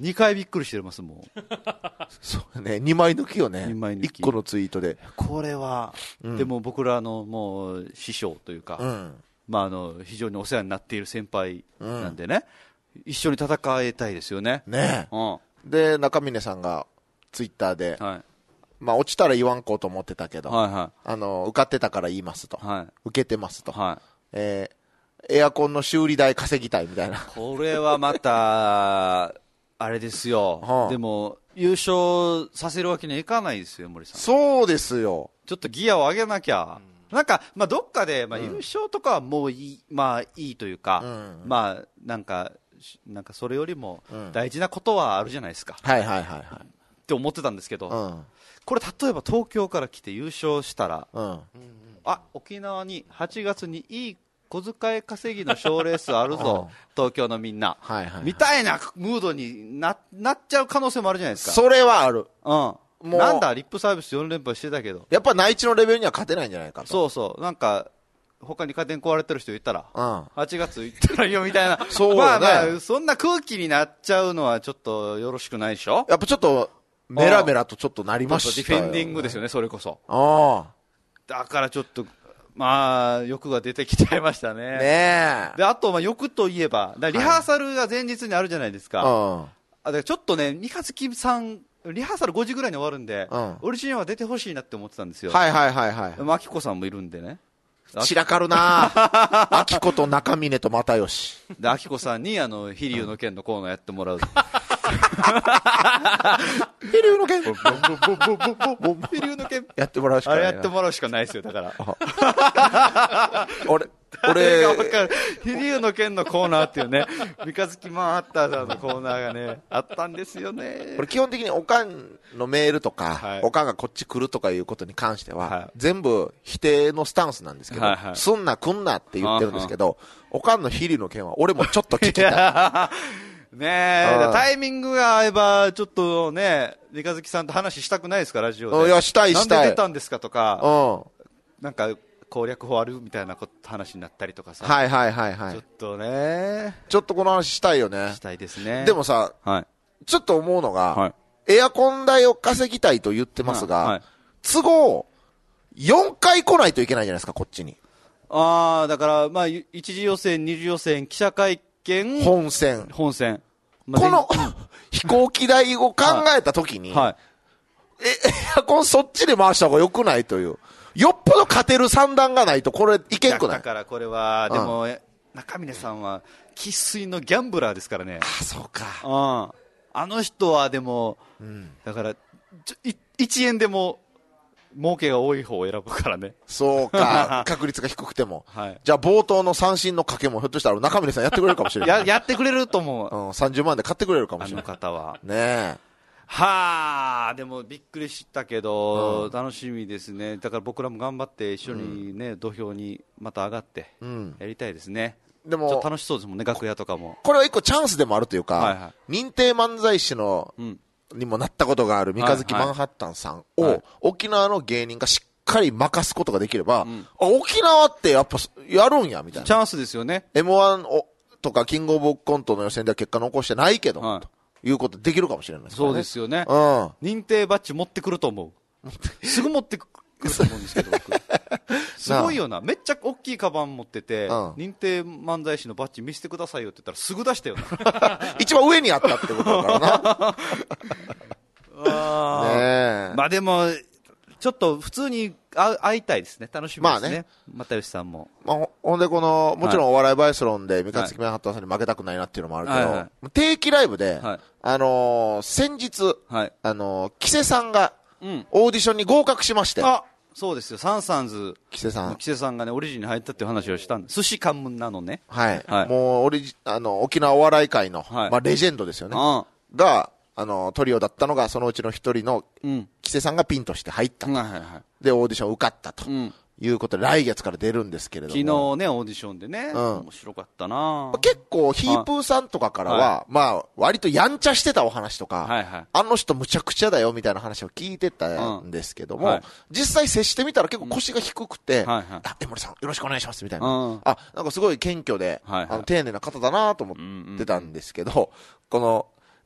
にかいびっくりしてますもん。 そうね、にまい抜きよね。 にまい抜き。 いっこのツイートで。 これは、うん、でも僕らのもう師匠というか、うん、まああの非常にお世話になっている先輩なんでね、うん、一緒に戦いたいですよね。 ねえ。うん、で中峰さんがツイッターで、はい、まあ落ちたら言わんこうと思ってたけど、はいはい、あの受かってたから言いますと、はい、受けてますと、はい、えー、エアコンの修理代稼ぎたいみたいな。 これはまたあれですよ、はあ、でも優勝させるわけにはいかないですよ森さん。 そうですよ。 ちょっとギアを上げなきゃ、うん、なんか、まあ、どっかで、まあ、優勝とかはもういい、うん、まあいいというか、うん、まあなんかなんかそれよりも大事なことはあるじゃないですか、 うん、はいはいはいはいって思ってたんですけど、うん、これ例えば東京から来て優勝したら、うん、あ、沖縄にはちがつにいい小遣い稼ぎの賞レースあるぞ、東京のみんな、はいはいはい、みたいなムードに な, なっちゃう可能性もあるじゃないですか。 それはある、 うん、もうなんだリップサービスよん連敗してたけどやっぱ内地のレベルには勝てないんじゃないかと。 そうそう、なんか他に家電壊れてる人いたら、うん、はちがつ行ったらいいよみたいなそう、ね、まあまあそんな空気になっちゃうのはちょっとよろしくないでしょ。 やっぱちょっとメラメラとちょっとなりましたよ、ね、 ディフェンディングですよねそれこそ。あだからちょっとまあ欲が出てきちゃいましたね。ねであとまあ欲といえばだリハーサルが前日にあるじゃないですか、はい、あだからちょっとね三日月さんリハーサルごじぐらいに終わるんで、うん、オリジナルは出てほしいなって思ってたんですよ。 はいはいはいはい。 マキコさんもいるんでね。 散らかるなあきこと中峰と又吉であきこさんにあの飛龍の剣のコーナーやってもらう飛龍の剣飛龍の剣やってもらうしかない。 あれやってもらうしかないですよだから俺俺飛龍の剣のコーナーっていうね三日月マンハッターさんのコーナーがねあったんですよね。 これ基本的におかんのメールとか、はい、おかんがこっち来るとかいうことに関しては、はい、全部否定のスタンスなんですけど、はいはい、すんな来んなって言ってるんですけど、おかんの飛龍の剣は俺もちょっと聞きたいねえ、タイミングが合えばちょっとね三日月さんと話したくないですかラジオで。 いやしたいしたい。 なんで出たんですかとか、うん、なんか攻略法あるみたいな話になったりとかさ。 はいはいはいはい。 ちょっとね。 ちょっとこの話したいよね。 したいですね。 でもさ、はい、ちょっと思うのが、はい、エアコン代を稼ぎたいと言ってますが、はいはい、都合よんかい来ないといけないじゃないですかこっちに。 ああだからまあ一次予選二次予選記者会見本戦本戦、まあ、 この飛行機代を考えたときに、はいはい、えエアコンそっちで回した方が良くないという。よっぽど勝てる算段がないとこれいけんくない。 だからこれはでも、うん、中峰さんは生粋のギャンブラーですからね。 あそうか、 うん、あの人はでも、うん、だからいちえんでも儲けが多い方を選ぶからね。 そうか確率が低くても、はい、じゃあ冒頭の三振の賭けもひょっとしたら中峰さんやってくれるかもしれないや, やってくれると思う、 うん、さんじゅうまんで買ってくれるかもしれないあの方はねえ。 はあでもびっくりしたけど、うん、楽しみですね。だから僕らも頑張って一緒にね、うん、土俵にまた上がってやりたいですね、うん、でもちょっと楽しそうですもんね楽屋とかも。 これは一個チャンスでもあるというか、はいはい、認定漫才師の、うん、にもなったことがある三日月マンハッタンさんを、はいはい、沖縄の芸人がしっかり任すことができれば、うん、あ沖縄ってやっぱやるんやみたいなチャンスですよね。 エムワン とかキングオブコントの予選では結果残してないけど、はいいうことできるかもしれないですからね。 そうですよね、うん、認定バッジ持ってくると思うすぐ持ってくると思うんですけど僕すごいよなめっちゃ大きいカバン持ってて、うん、認定漫才師のバッジ見せてくださいよって言ったらすぐ出したよな一番上にあったってことだからなあ、ね、まあでもちょっと普通に会いたいですね。楽しみですね。又吉さんも。 まあ、ほんでこの、もちろんお笑いバイスロンで三日月マンハッタンさんに負けたくないなっていうのもあるけど、はいはい、定期ライブで、はい、あのー、先日、はい、あのー、キセさんが、オーディションに合格しまして。うん、 あ、そうですよ。サンサンズ。 キセさん。 キセさんがね、オリジンに入ったっていう話をしたんです。寿司カムなのね。 はい。はい、もう、オリジ、あの、沖縄お笑い界の、はい、まあ、レジェンドですよね。うん、が、あの、トリオだったのが、そのうちの一人の、キセさんがピンとして入ったと、うんはいはいはい、で、オーディション受かったと、うん、いうことで、来月から出るんですけれども。 昨日ね、オーディションでね、うん、面白かったな。 結構、ヒープーさんとかからは、はい、まあ、割とやんちゃしてたお話とか、はいはい、あの人むちゃくちゃだよ、みたいな話を聞いてたんですけども、うんはい、実際接してみたら結構腰が低くて、うんはいはい、あ、江森さん、よろしくお願いします、みたいな。うん、あ、なんかすごい謙虚で、はいはい、あの丁寧な方だなと思ってたんですけど、うんうん、この、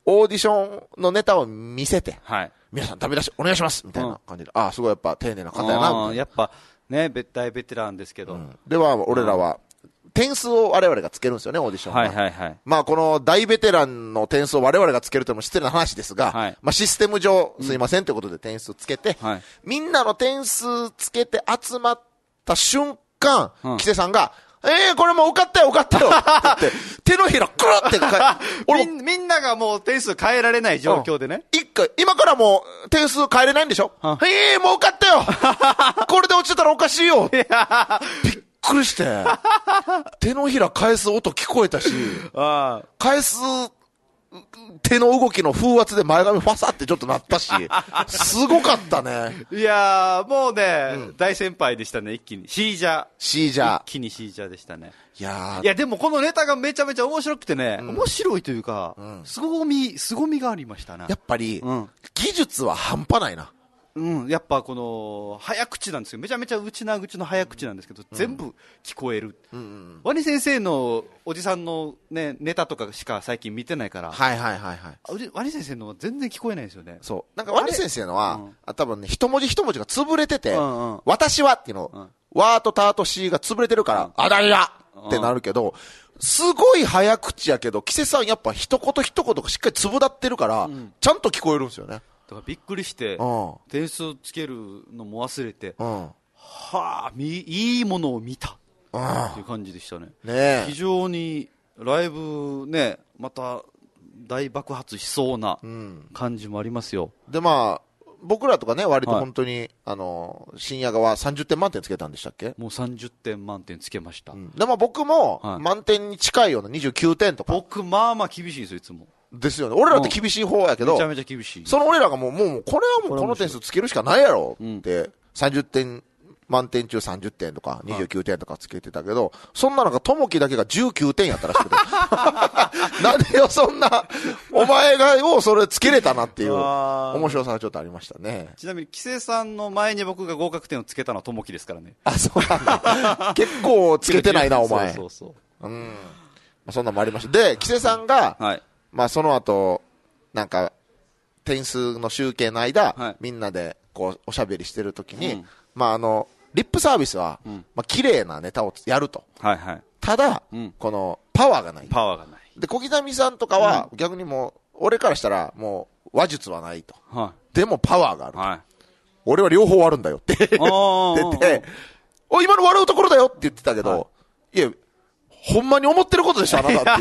オーディションのネタを見せて、 はい、 皆さん食べ出しお願いしますみたいな感じで、うん、ああすごいやっぱ丁寧な方やなみたいな。 やっぱね大ベテランですけど、うん、 では俺らは点数を我々がつけるんですよね、オーディションは。 はいはいはい。 まあこの大ベテランの点数を我々がつけるというのも失礼な話ですが、はい、まあシステム上すいませんということで点数つけて、うん、みんなの点数つけて集まった瞬間、うん、キセさんが、ええー、これもう受かったよ受かったよって言って、手のひらクルって俺み、みんながもう点数変えられない状況でね。 うん、一回、今からもう点数変えれないんでしょ、うん、ええー、もう受かったよこれで落ちてたらおかしいよびっくりして。手のひら返す音聞こえたし、あ返す手の動きの風圧で前髪ファサってちょっとなったし、すごかったね。 いやー、もうね、うん、大先輩でしたね、一気に。シージャー。 シージャー。 一気にシージャーでしたね。 いやー。 いや、でもこのネタがめちゃめちゃ面白くてね、うん、面白いというか、うん、凄み、凄みがありましたね。 やっぱり、うん、技術は半端ないな。 うん、やっぱこの早口なんですよ。めちゃめちゃ内な口の早口なんですけど、うん、全部聞こえる、うんうん、ワニ先生のおじさんの、ね、ネタとかしか最近見てないから、 はいはいはいはい、 ワニ先生のは全然聞こえないですよね。 そうなんかワニ先生のは、うん、あ多分ね一文字一文字が潰れてて、うんうん、私はっていうの、うん、ワーとターとシーが潰れてるから、うん、あだいだってなるけど、すごい早口やけど、キセさんやっぱ一言一言がしっかり粒立ってるから、うん、ちゃんと聞こえるんですよね。 だからびっくりして、うん、点数つけるのも忘れて、うん、はあ、いいものを見た、うん、っていう感じでしたね。ね、非常にライブね、また大爆発しそうな感じもありますよ。 うん、でまあ僕らとかね、割と本当に、はい、あの深夜側さんじゅってん満点つけたんでしたっけ？ もうさんじゅってん満点つけました。 うん、でも僕も満点に近いようなにじゅうきゅうてんとか。 僕まあまあ厳しいんですよいつも。 ですよね。俺らって厳しい方やけど、 めちゃめちゃ厳しい。 その俺らがもう、もう、これはもうこの点数つけるしかないやろって、うん、さんじゅってん、満点中さんじゅってんとかにじゅうきゅうてんとかつけてたけど、そんなのがともきだけがじゅうきゅうてんやったらしくて。なんでよ、そんな、お前がをそれつけれたなっていう面白さがちょっとありましたね。 ちなみに、キセさんの前に僕が合格点をつけたのはともきですからね。 あ、そうなんだ。結構つけてないな、お前。そうそうそう。うん。そんなのもありました。で、キセさんが、はい、まあその後、なんか、点数の集計の間、はい、みんなでこうおしゃべりしてるときに、うん、まああの、リップサービスは、うん、まあ綺麗なネタをやると。はいはい、ただ、うん、この、パワーがない。 パワーがない。 で、小刻みさんとかは、逆にもう、俺からしたら、もう、話術はないと。はい、でもパワーがあると。はい、俺は両方あるんだよって言ってて、お、今の笑うところだよって言ってたけど、はい、いや、ほんまに思ってることでしょ、あなたっていう。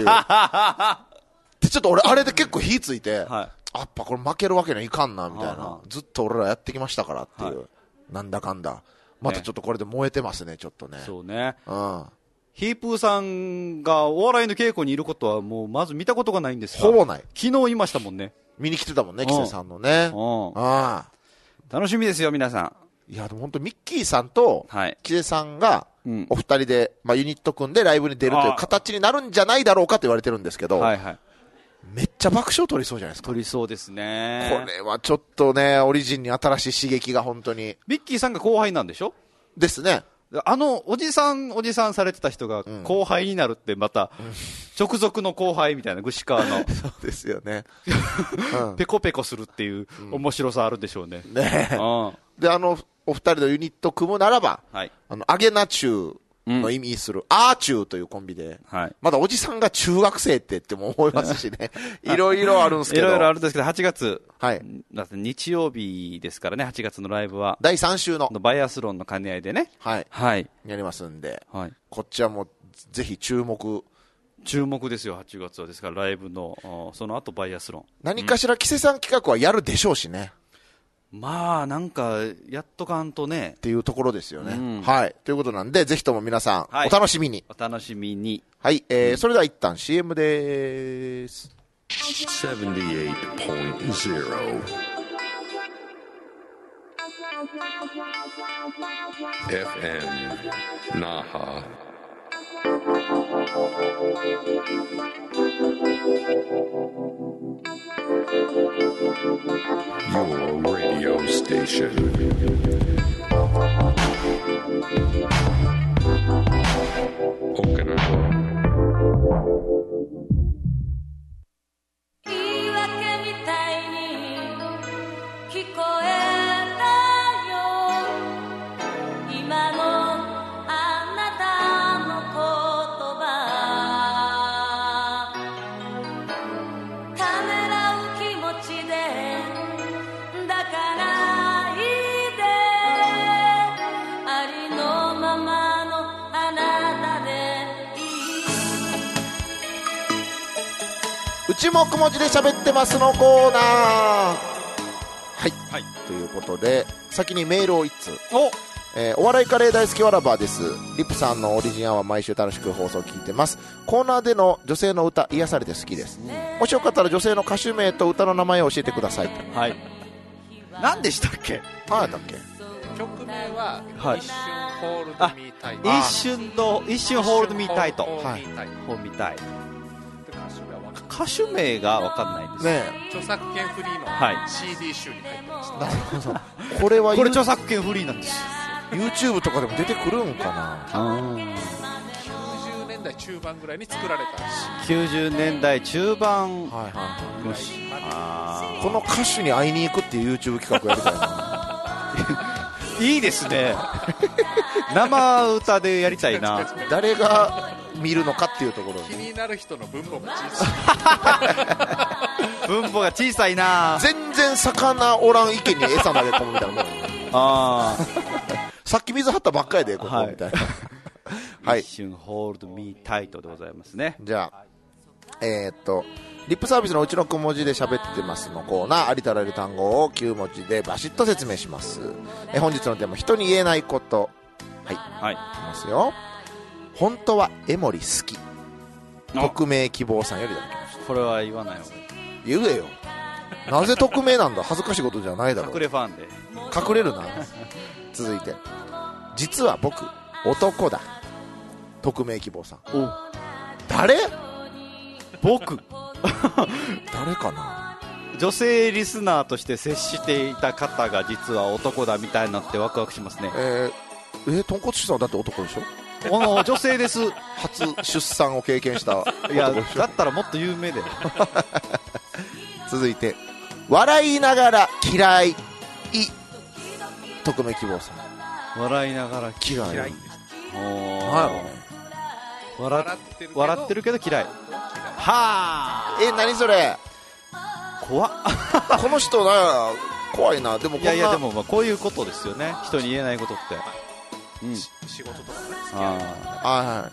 でちょっと俺あれで結構火ついて、はい、やっぱこれ負けるわけにはいかんなみたいな、ずっと俺らやってきましたからっていう、はい、なんだかんだまたちょっとこれで燃えてますねちょっとね。 そうね、うん、ヒープーさんがお笑いの稽古にいることはもうまず見たことがないんですが、 ほぼない。 昨日いましたもんね。 見に来てたもんね、キセさんのね。あ楽しみですよ皆さん。いやでも本当ミッキーさんとキセさんがお二人で、まあ、ユニット組んでライブに出るという形になるんじゃないだろうかと言われてるんですけど、はいはい、めっちゃ爆笑取りそうじゃないですか。 取りそうですね。 これはちょっとね、オリジンに新しい刺激が本当に。 ミッキーさんが後輩なんでしょ？ ですね。 あの、おじさん、おじさんされてた人が後輩になるってまた、直属の後輩みたいな、グシカーの。 そうですよね。 ペコペコするっていう面白さあるでしょうね。 ねえ。で、あの、お二人のユニット組むならば、はい、あの、アゲナチューの意味する、うん、アーチューというコンビで、はい、まだおじさんが中学生ってっても思いますしね。いろいろあるんですけど。 いろいろあるんですけど、はちがつ。はい。だって日曜日ですからね、はちがつのライブは。 だいさん週の。 バイアスロンの兼ね合いでね。 はい。はい。やりますんで、はい。こっちはもう、ぜひ注目。 注目ですよ、はちがつは。ですからライブの、その後バイアスロン。 何かしらキセさん企画はやるでしょうしね。 まあ、なんか、やっとかんとね。 っていうところですよね。うん、はい。ということなんで、ぜひとも皆さん、はい、お楽しみに。 お楽しみに。 はい。えー、うん、それでは一旦 シーエム でーす。ななじゅうはちてんゼロ エフエム 那覇Your radio station. Okinawa. ちもく文字で喋ってますのコーナー。はい、 はい、 ということで先にメールをいっつう。 おえー、お笑いカレー大好きわらばです。リップさんのオリジンアワー毎週楽しく放送を聞いてます。コーナーでの女性の歌癒されて好きです、うん、もしよかったら女性の歌手名と歌の名前を教えてください。 はい、何でしたっけ。 何だっけ。 曲名は、 はい、 一瞬ホールドミータイト。 一瞬の一瞬ホールドミータイト。 はい、 ホールドミータイト。歌手名が分かんないですね。 著作権フリーの シーディー 集に入ってました。 なるほど。これはこれ著作権フリーなんですよ。 YouTube とかでも出てくるんかな。 きゅうじゅうねんだい中盤ぐらいに作られたし。 きゅうじゅうねんだい中盤。 はいはい。 よし。あこの歌手に会いに行くっていう YouTube 企画やりたいな。いいですね。生歌でやりたいな。 誰が見るのかっていうところ。 気になる人の分母が小さい。分母が小さいな。 全然魚おらん池に餌投げ込むみたいなもん。 ああ。 さっき水張ったばっかりでここ、はい、みたいな。 はい。一瞬ホールドミータイトでございますね。 じゃあえー、っとリップサービスのうちのく文字で喋ってますのコーナー、ありとあらゆる単語をきゅう文字でバシッと説明します。え本日のテーマ、人に言えないこと。はい、はい、いきますよ。本当は江森好き。匿名希望さんよりいただきました。 これは言わない方がいい。 言えよ。なぜ匿名なんだ。恥ずかしいことじゃないだろう。 隠れファンで隠れるな。続いて、実は僕男だ。匿名希望さん。 お誰？ 僕誰かな。 女性リスナーとして接していた方が実は男だみたいになってワクワクしますね。 えー、えー、豚骨師さんだって男でしょ。 この女性です。 初出産を経験した男でしょ。 いやだったらもっと有名で。 続いて、笑いながら嫌い。匿名希望さん。笑いながら嫌い。 嫌い。 おー、笑ってる笑ってるけど嫌い。はあ。 え、何それ。 怖っ。 この人な怖いな。でもこんな、 いやいやでもまあこういうことですよね。人に言えないことって。 うん、仕事とかね。 ああ、はい。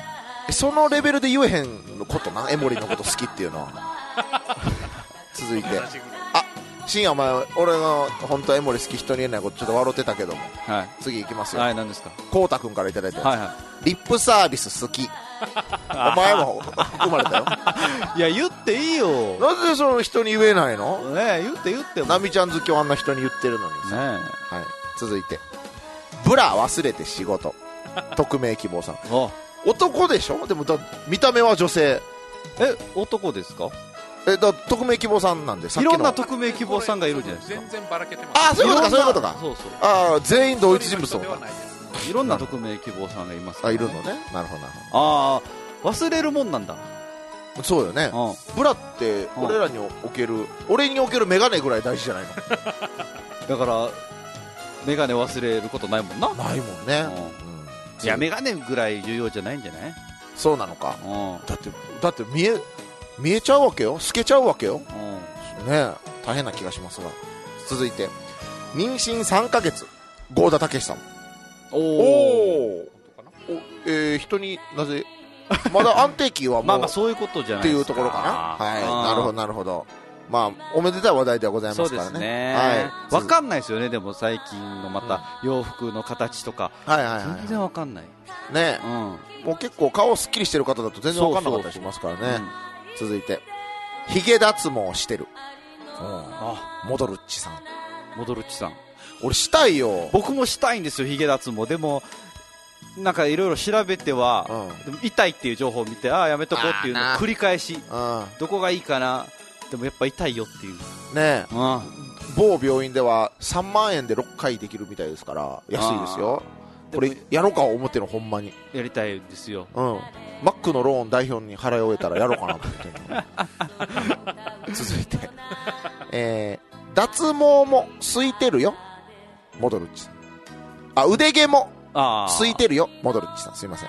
そのレベルで言えへんことな。エモリのこと好きっていうのは。続いて、あ、深夜お前俺の本当はエモリ好き、人に言えないことちょっと笑ってたけども、 はい、 次いきますよ。 はい、何ですか。 こうたくんからいただいて、 はいはい、 リップサービス好き。お前も生まれたよ。 いや言っていいよ。 なぜその人に言えないの。 ねえ、言って言っても。 ナミちゃん好きをあんな人に言ってるのにさ、 ね、 はい。続いて、ブラ忘れて仕事。匿名希望さん。男でしょ。でもだ見た目は女性。 え、男ですか。 えだ匿名希望さんなんで、さっきのいろんな匿名希望さんがいるじゃないですか。 全然ばらけてます。 あ、そういうことか、そういうことか。 そうそう。 あ、全員同一人物。 いろんな匿名希望さんがいますから、 ね、あ、いるのね。なるほどなるほど。ああ、忘れるもんなんだ。 そうよね。ブラって俺らにおける、俺におけるメガネぐらい大事じゃないの。 だからメガネ忘れることないもんな。 ないもんね。 いや、メガネぐらい重要じゃないんじゃない。 そうなのか。だってだって見え見えちゃうわけよ。透けちゃうわけよ。ね、大変な気がしますが。続いて、妊娠さんかげつ、郷田武史さん。おお。えー、人になぜまだ安定期はもうまあまあそういうことじゃないですかっていうところかな。はい、なるほどなるほど。まあおめでたい話題ではございますからね。 そうですね。はい。わかんないですよね。でも最近のまた洋服の形とか、 はいはいはい。 全然わかんない。 ね、うん。もう結構顔すっきりしてる方だと全然わかんなかったりしますからね。続いて、ヒゲ脱毛してる。あ、モドルッチさん。 モドルッチさん。 俺したいよ。 僕もしたいんですよ、ヒゲ脱毛。でもなんかいろいろ調べては、うん、でも痛いっていう情報を見て、ああやめとこうっていうのを繰り返し、どこがいいかな。でもやっぱ痛いよっていうねえ、うん、某病院ではさんまんえんでろっかいできるみたいですから安いですよ。これやろうか思ってるの、ほんまにやりたいですよ。 うん、マックのローン代表に払い終えたらやろうかなと思ってる。続いて、えー、脱毛も空いてるよ、モドルッチさん。あ、腕毛も空いてるよ、モドルッチさん。すいません、うん、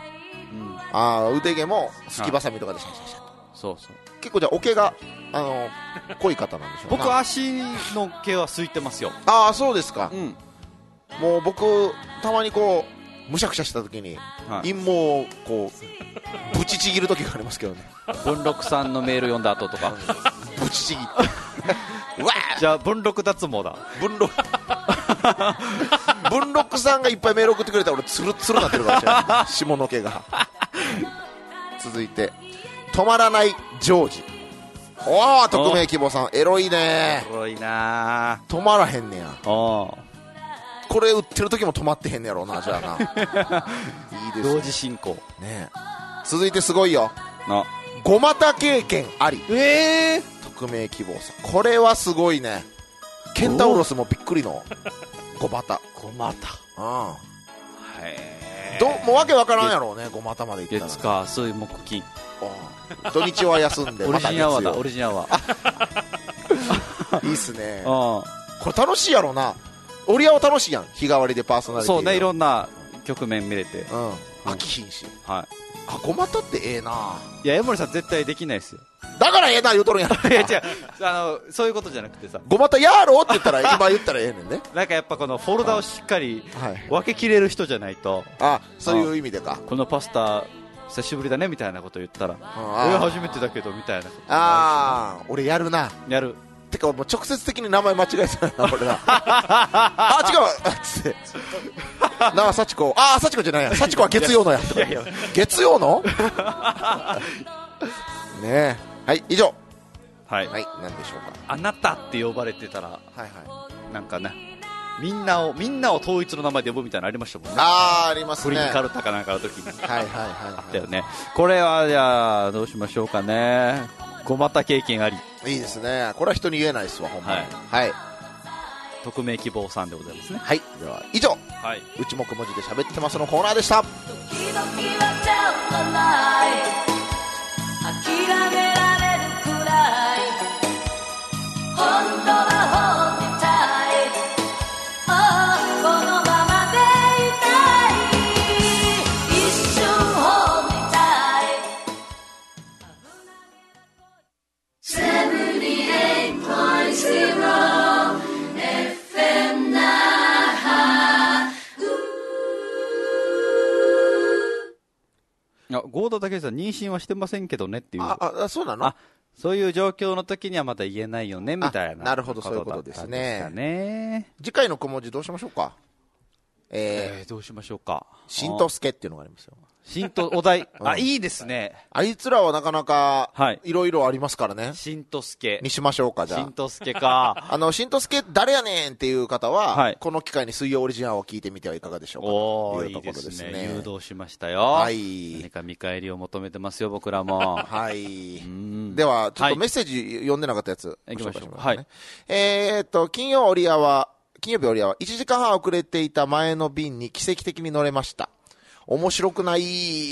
あ、腕毛もすきばさみとかでシャシャシャと。そうそう、結構じゃあお毛があの濃い方なんでしょうね。 僕足の毛は空いてますよ。 ああ、そうですか、うん、もう僕たまにこうむしゃくしゃした時に、はい、陰毛をこうぶちちぎる時がありますけどね。 文禄さんのメール読んだ後とかぶちちぎってうわじゃあ文禄脱毛だ。 文禄文禄さんがいっぱいメール送ってくれたら俺ツルツルなってるかもしれない下の毛が続いて止まらないジョージ。おお匿名希望さんエロいね。 エロいな。 止まらへんねや。 おこれ売ってる時も止まってへんねやろうな。じゃあないいですね、 同時進行ね。続いてすごいよな。 ごまた経験あり。 えー、 匿名希望さんこれはすごいね。ケンタウロスもびっくりのごまた。 ごまた。 うんへどもうわけわからんやろうね。ごまたまでいったら、ね、 月火水木金。 土日は休んでオリジンアワーだ。オリジンアワーいいっすね。 ーこれ楽しいやろうな。オリアは楽しいやん。日替わりでパーソナリティ。 そうね、いろんな局面見れて、 うん飽きひんし、 はあごまたってええな。 い。いや江森さん絶対できないですよ。 だからええな言うとるんやん。 いや違う、あのそういうことじゃなくてさ、 ごまたやろうって言ったら今言ったらええねんね。 なんかやっぱこのフォルダをしっかりはい分けきれる人じゃないと、 あそういう意味でか。 このパスタ久しぶりだねみたいなこと言ったら、 あ俺初めてだけどみたいなことあー俺やるな。 やる。 てかもう直接的に名前間違えてたな俺な。あ違うっつってなあ幸子、ああ幸子じゃないや、幸子は月曜のや。 いやいや月曜のねえ。はい以上。 はい、 はい何でしょうか。 あなたって呼ばれてたらはいはい。 なんかね、みんなをみんなを統一の名前で呼ぶみたいなのありましたもんね。 あーありますね。 プリンカルタかなんかの時にはいはいはい、 あったよね。これはじゃあどうしましょうかね。ごまた経験あり、 いいですね。これは人に言えないですわほんまに。はい匿名希望さんでございますね。 はい、では以上はい、 うちもく文字で喋ってますのコーナーでした。 時々はちょっとない諦められるくらい本当は本当たい、oh、このままでいたい一瞬本当たいセブンティエイトポイントゼロ エフエム 那覇。 あ合田武さん妊娠はしてませんけどねっていう。 ああそうなの。 あそういう状況の時にはまだ言えないよねみたいな。 なるほどそういうことですね。 ね次回の小文字どうしましょうか。えー、 えー、どうしましょうか。 しんとすけっていうのがありますよ。 新とお題、 うんあいいですね。 あいつらはなかなかはいいろいろありますからね。 新とすけにしましょうか。じゃ新とすけか。 ああのしんとすけ誰やねんっていう方は、 はいこの機会に水曜オリジナルを聞いてみてはいかがでしょうかおーいいというところでね。 ですすね。 誘導しましたよ。 はい何か見返りを求めてますよ僕らも。 はい。 うんでは、ちょっはいとメッセージ読んでなかったやつ、 行きましょうご紹介しますねはいえーっと、金曜オリアは、金曜日オリアは、いちじかんはん遅れていた前の便に奇跡的に乗れました。面白くない。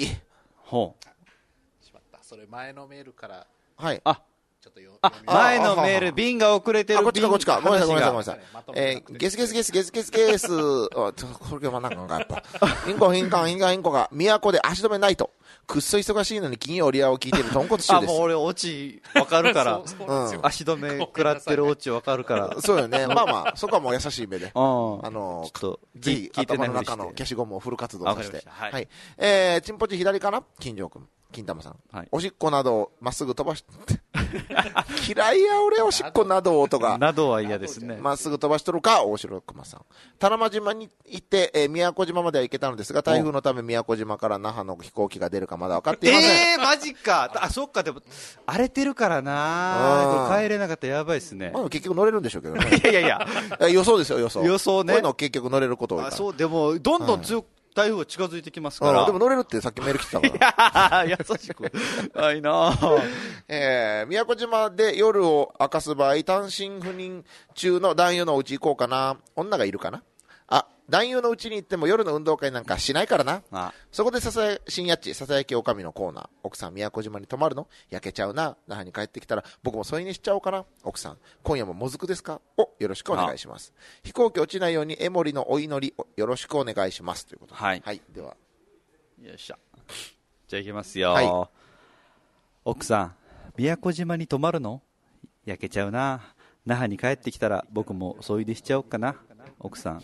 ほう。 しまったそれ前のメールからはい。 あちょっとよあ読みます前のメール便が遅れてるあ、こっちかこっちか。ごめんなさいごめんなさいごめんなさい。 まとめえなくてー、ゲスゲスゲスゲスゲスゲス。あ、ちょこれはなんかやっぱ。インコヒンカンヒンカンヒンコが、都で足止めないと。くっそ忙しいのに金曜オリアを聞いている豚骨臭ですあもう。俺オチわかるからそうそうなんですよ足止め食らってるオチわかるから。 そうよね。まあまあ、そこはもう優しい目で。 うん。 あのちょっとぜひ、 聞いてない頭の中ふりしての消しゴムをフル活動させわかりて。 ましたはいはい。えー、チンポチ左かな金城くん。金玉さん。 はいおしっこなどをまっすぐ飛ばし、嫌いや俺、おしっこなどをとか。 などは嫌ですね。 まっすぐ飛ばしとるか、大城熊さん。多良間島に行って、えー宮古島までは行けたのですが、台風のため宮古島から那覇の飛行機が出るかまだ分かっていません。 ええー、マジか。あ、そっか、でも、荒れてるからなうんこれ帰れなかったらやばいっすねま。あ、結局乗れるんでしょうけどね。 いやいやいや。 え予想ですよ、予想。 予想ねこういうの結局乗れること多いかあ、 ら。 そう、でも、どんどん強く、台風が近づいてきますから。 うんでも乗れるってさっきメール来てたから。 優しく。ないなえー、宮古島で夜を明かす場合、単身赴任中の男優のお家行こうかな。女がいるかな。あ、男優のうちに行っても夜の運動会なんかしないからな。 あそこでささや、新やっち、ささやきおかみのコーナー。奥さん、宮古島に泊まるの焼けちゃうな。那覇に帰ってきたら、僕も添いにしちゃおうかな。奥さん、今夜ももずくですかをよろしくお願いします。飛行機落ちないように、江森のお祈りをよろしくお願いします。ということで。 はいはい。では。 よっしゃ。じゃあ行きますよ。 はい奥さん、宮古島に泊まるの焼けちゃうな。那覇に帰ってきたら僕も添いでしちゃおうかな。奥さん、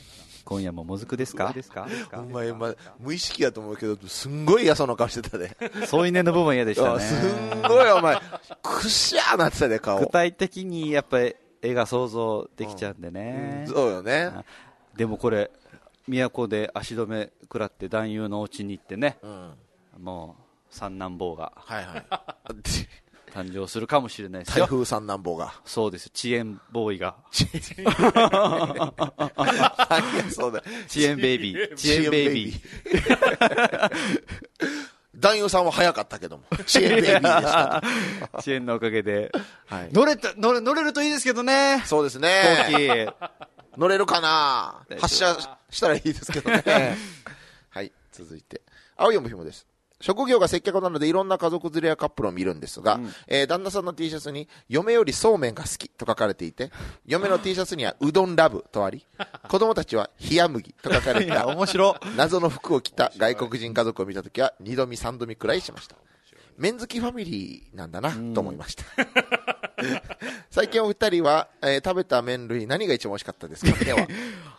今夜ももずくですかお前、ま、無意識やと思うけどすんごい嫌そうな顔してたで添い寝の部分嫌でしたね。 すんごいお前くしゃーなってたで顔。 具体的にやっぱり絵が想像できちゃうんでね、 うん、そうよね。 でもこれ都で足止め食らって男優のお家に行ってね、うん、もう三男坊が、はいはい誕生するかもしれないですよ。 台風三男坊が。 そうです。遅延ボーイが。 そうだ。 遅延ベイビー。遅延ベイビー。 男優さんは早かったけども。遅延ベイビーでした。 遅延のおかげで。はい、乗れた、乗れ、乗れるといいですけどね。 そうですね。飛行機。乗れるかな発射したらいいですけどね。はい。続いて。青いもひもです。職業が接客なのでいろんな家族連れやカップルを見るんですが、うんえー、旦那さんの T シャツに嫁よりそうめんが好きと書かれていて、嫁の T シャツにはうどんラブとあり、子供たちは冷麦と書かれた面白謎の服を着た外国人家族を見たときはにどみさんどみくらいしました。麺好きファミリーなんだなと思いました。最近お二人は、えー、食べた麺類何が一番美味しかったですか？では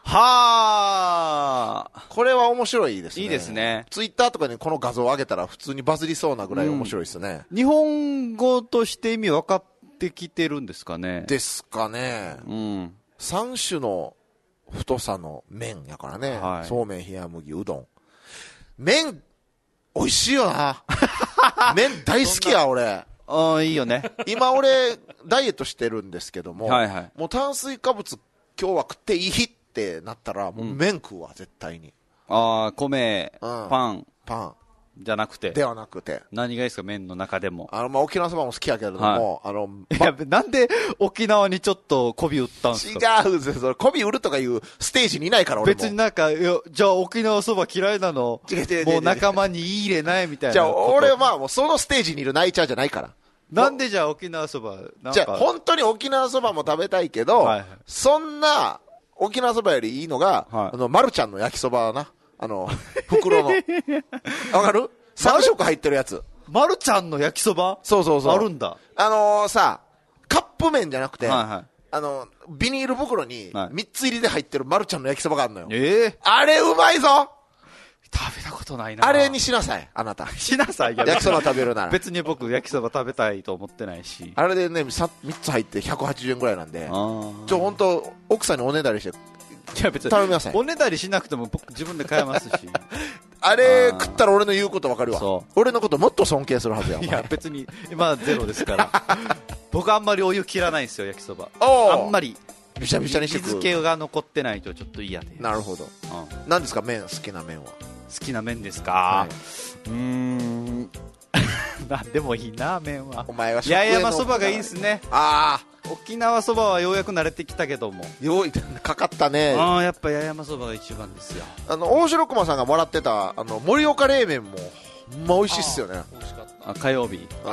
はーこれは面白いですね。 いいですね。 ツイッターとかにこの画像を上げたら普通にバズりそうなぐらい面白いですね、 うん、日本語として意味分かってきてるんですかね。 ですかね、うん、さん種の太さの麺やからね、はい、そうめん、冷麦、うどん。麺美味しいよな麺大好きや俺。 ああいいよね。 今俺ダイエットしてるんですけども、 はいはい、 もう炭水化物今日は食っていい日ってなったらもう麺食うわ、うん、絶対に。 ああ米、うん、パンパンじゃなくてではなくて何がいいですか？麺の中でもあの、まあ、沖縄そばも好きやけれども、はい、あの、 ま、いやなんで沖縄にちょっと媚び売ったんですか？ 違うぜ、それ媚び売るとかいうステージにいないから俺も。 別になんかいやじゃあ沖縄そば嫌いなのもう仲間に入れないみたいな。 じゃあ俺はまあもうそのステージにいるナイチャーじゃないから。 なんでじゃあ沖縄そばじゃあ本当に沖縄そばも食べたいけど、はいはい、そんな沖縄そばよりいいのが、はい、あのマルちゃんの焼きそばな、あの袋のわかる？さん食入ってるやつ。 マルちゃんの焼きそば？ そうそうそう。 あるんだ。 あのー、さカップ麺じゃなくて、 はいはい、 あのビニール袋にみっつ入りで入ってるマルちゃんの焼きそばがあるのよ。 えー、 あれうまいぞ。 食べたことないな。 あれにしなさい、あなた。 しなさい。 焼きそば食べるなら。 別に僕焼きそば食べたいと思ってないし。 あれでね、みっつ入ってひゃくはちじゅうえんぐらいなんで、ちょ本当奥さんにおねだりしていや別に頼みなさい。 おねだりしなくても僕自分で買えますし。 あれ食ったら俺の言うこと分かるわ。俺のこともっと尊敬するはずや。 いや別に今ゼロですから。僕あんまりお湯切らないんですよ、焼きそば。あんまりびしゃびしゃにしてくる。 水気が残ってないとちょっと嫌で。 なるほど。何ですか麺、好きな麺は？ 好きな麺ですか、はい、うーんなんでもいいな麺は。 お前は八重山そばがいいですね。 ああ沖縄そばはようやく慣れてきたけどもようかかったね。 ああやっぱ八重山そばが一番ですよ。 あの大城駒さんがもらってたあの盛岡冷麺もほんま美味しいっすよね。 美味しかった。あ火曜日、うん、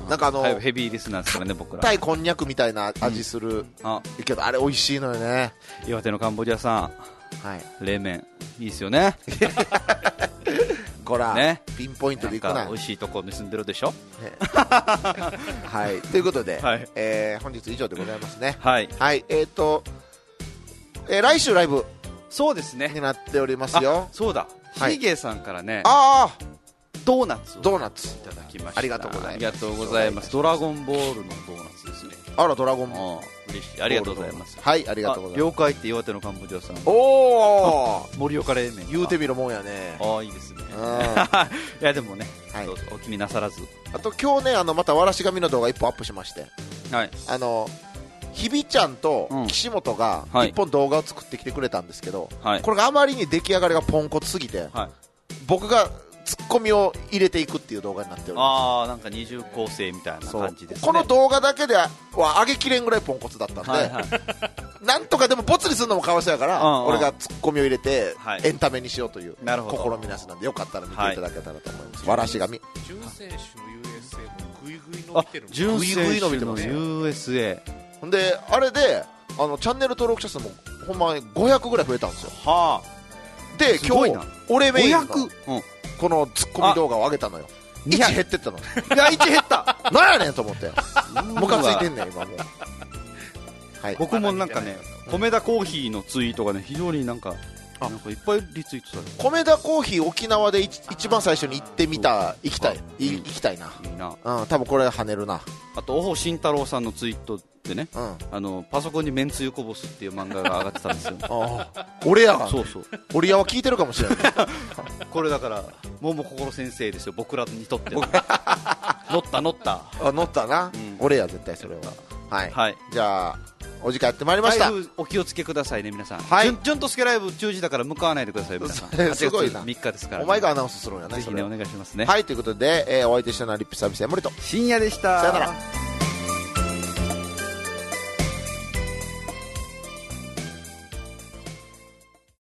なんかあのヘビーリスナーですからね僕ら。 硬いこんにゃくみたいな味する、うん、あけどあれ美味しいのよね。 岩手のカンボジアさん、はい、冷麺いいですよね。 こら、ね、ピンポイントでいくな。 なんか美味しいとこ盗んでるでしょ、ね、 はいということで、はい、えー、本日以上でございますね。はい、はい、えーと、えー、来週ライブそうですねになっておりますよ。 そうだ、はい、ヒゲさんからね、 ああドーナツドーナツいただきました。 ありがとうございます。 ありがとうございます。ドラゴンボールのドーナツですね。 あらドラゴンボール嬉しい。ありがとうございます。 はいありがとうございます。 了解って岩手のカンボジアさん。 おお盛岡冷麺言うてみるもんやね。 ああいいですね。いやでもね、はい、どうぞお気になさらず。 あと今日ねあのまたわらし髪の動画いっぽんアップしまして、はい、あのひびちゃんと岸本がいっぽん動画を作ってきてくれたんですけど、はい、これがあまりに出来上がりがポンコツすぎて、はい、僕がツッコミを入れていくっていう動画になっております。 ああなんか二重構成みたいな感じですね。 この動画だけでは上げきれんぐらいポンコツだったんで、はいはい、なんとかでもボツにするのもかわいそうやから、うんうん、俺がツッコミを入れて、はい、エンタメにしようという試みなしなんでよかったら見ていただけたらと思います。わらし髪純選手の ユーエスエー もグイグイ伸びてる。 純選手の ユーエスエーほんであれであのチャンネル登録者数もほんまにごひゃくぐらい増えたんですよ。はあ、で今日俺メインのこのツッコミ動画を上げたのよ。いち減ってったの。いやいち減った。 なんやねんと思ってムカついてんねん今もう。 はい、僕もなんかね米田コーヒーのツイートがね非常になんかなんかいっぱいリツイートされる。 米田コーヒー沖縄で一一番最初に行ってみた、行きたい、い行きたいな。 いいな。 うん、多分これ跳ねるな。 あと、オホ慎太郎さんのツイートでね、 うん、 あのパソコンにめんつゆこぼすっていう漫画が上がってたんですよ。 ああ、俺やがそうそう。 俺やは聞いてるかもしれない。 これだから桃心先生ですよ、僕らにとっては。乗った乗った。 あ、乗ったな。うん、俺や絶対それは。はい。はい、じゃあお時間やってまいりました。 お気をつけくださいね皆さん。 はい。 ジュンとスケライブ中時だから向かわないでください皆さん。 すごいな。 みっかですから、ね。 お前がアナウンスするんやね。 ぜひねお願いしますね。 はい、ということで、えー、お相手したのはリップサービス山森と深夜でした。 さよなら。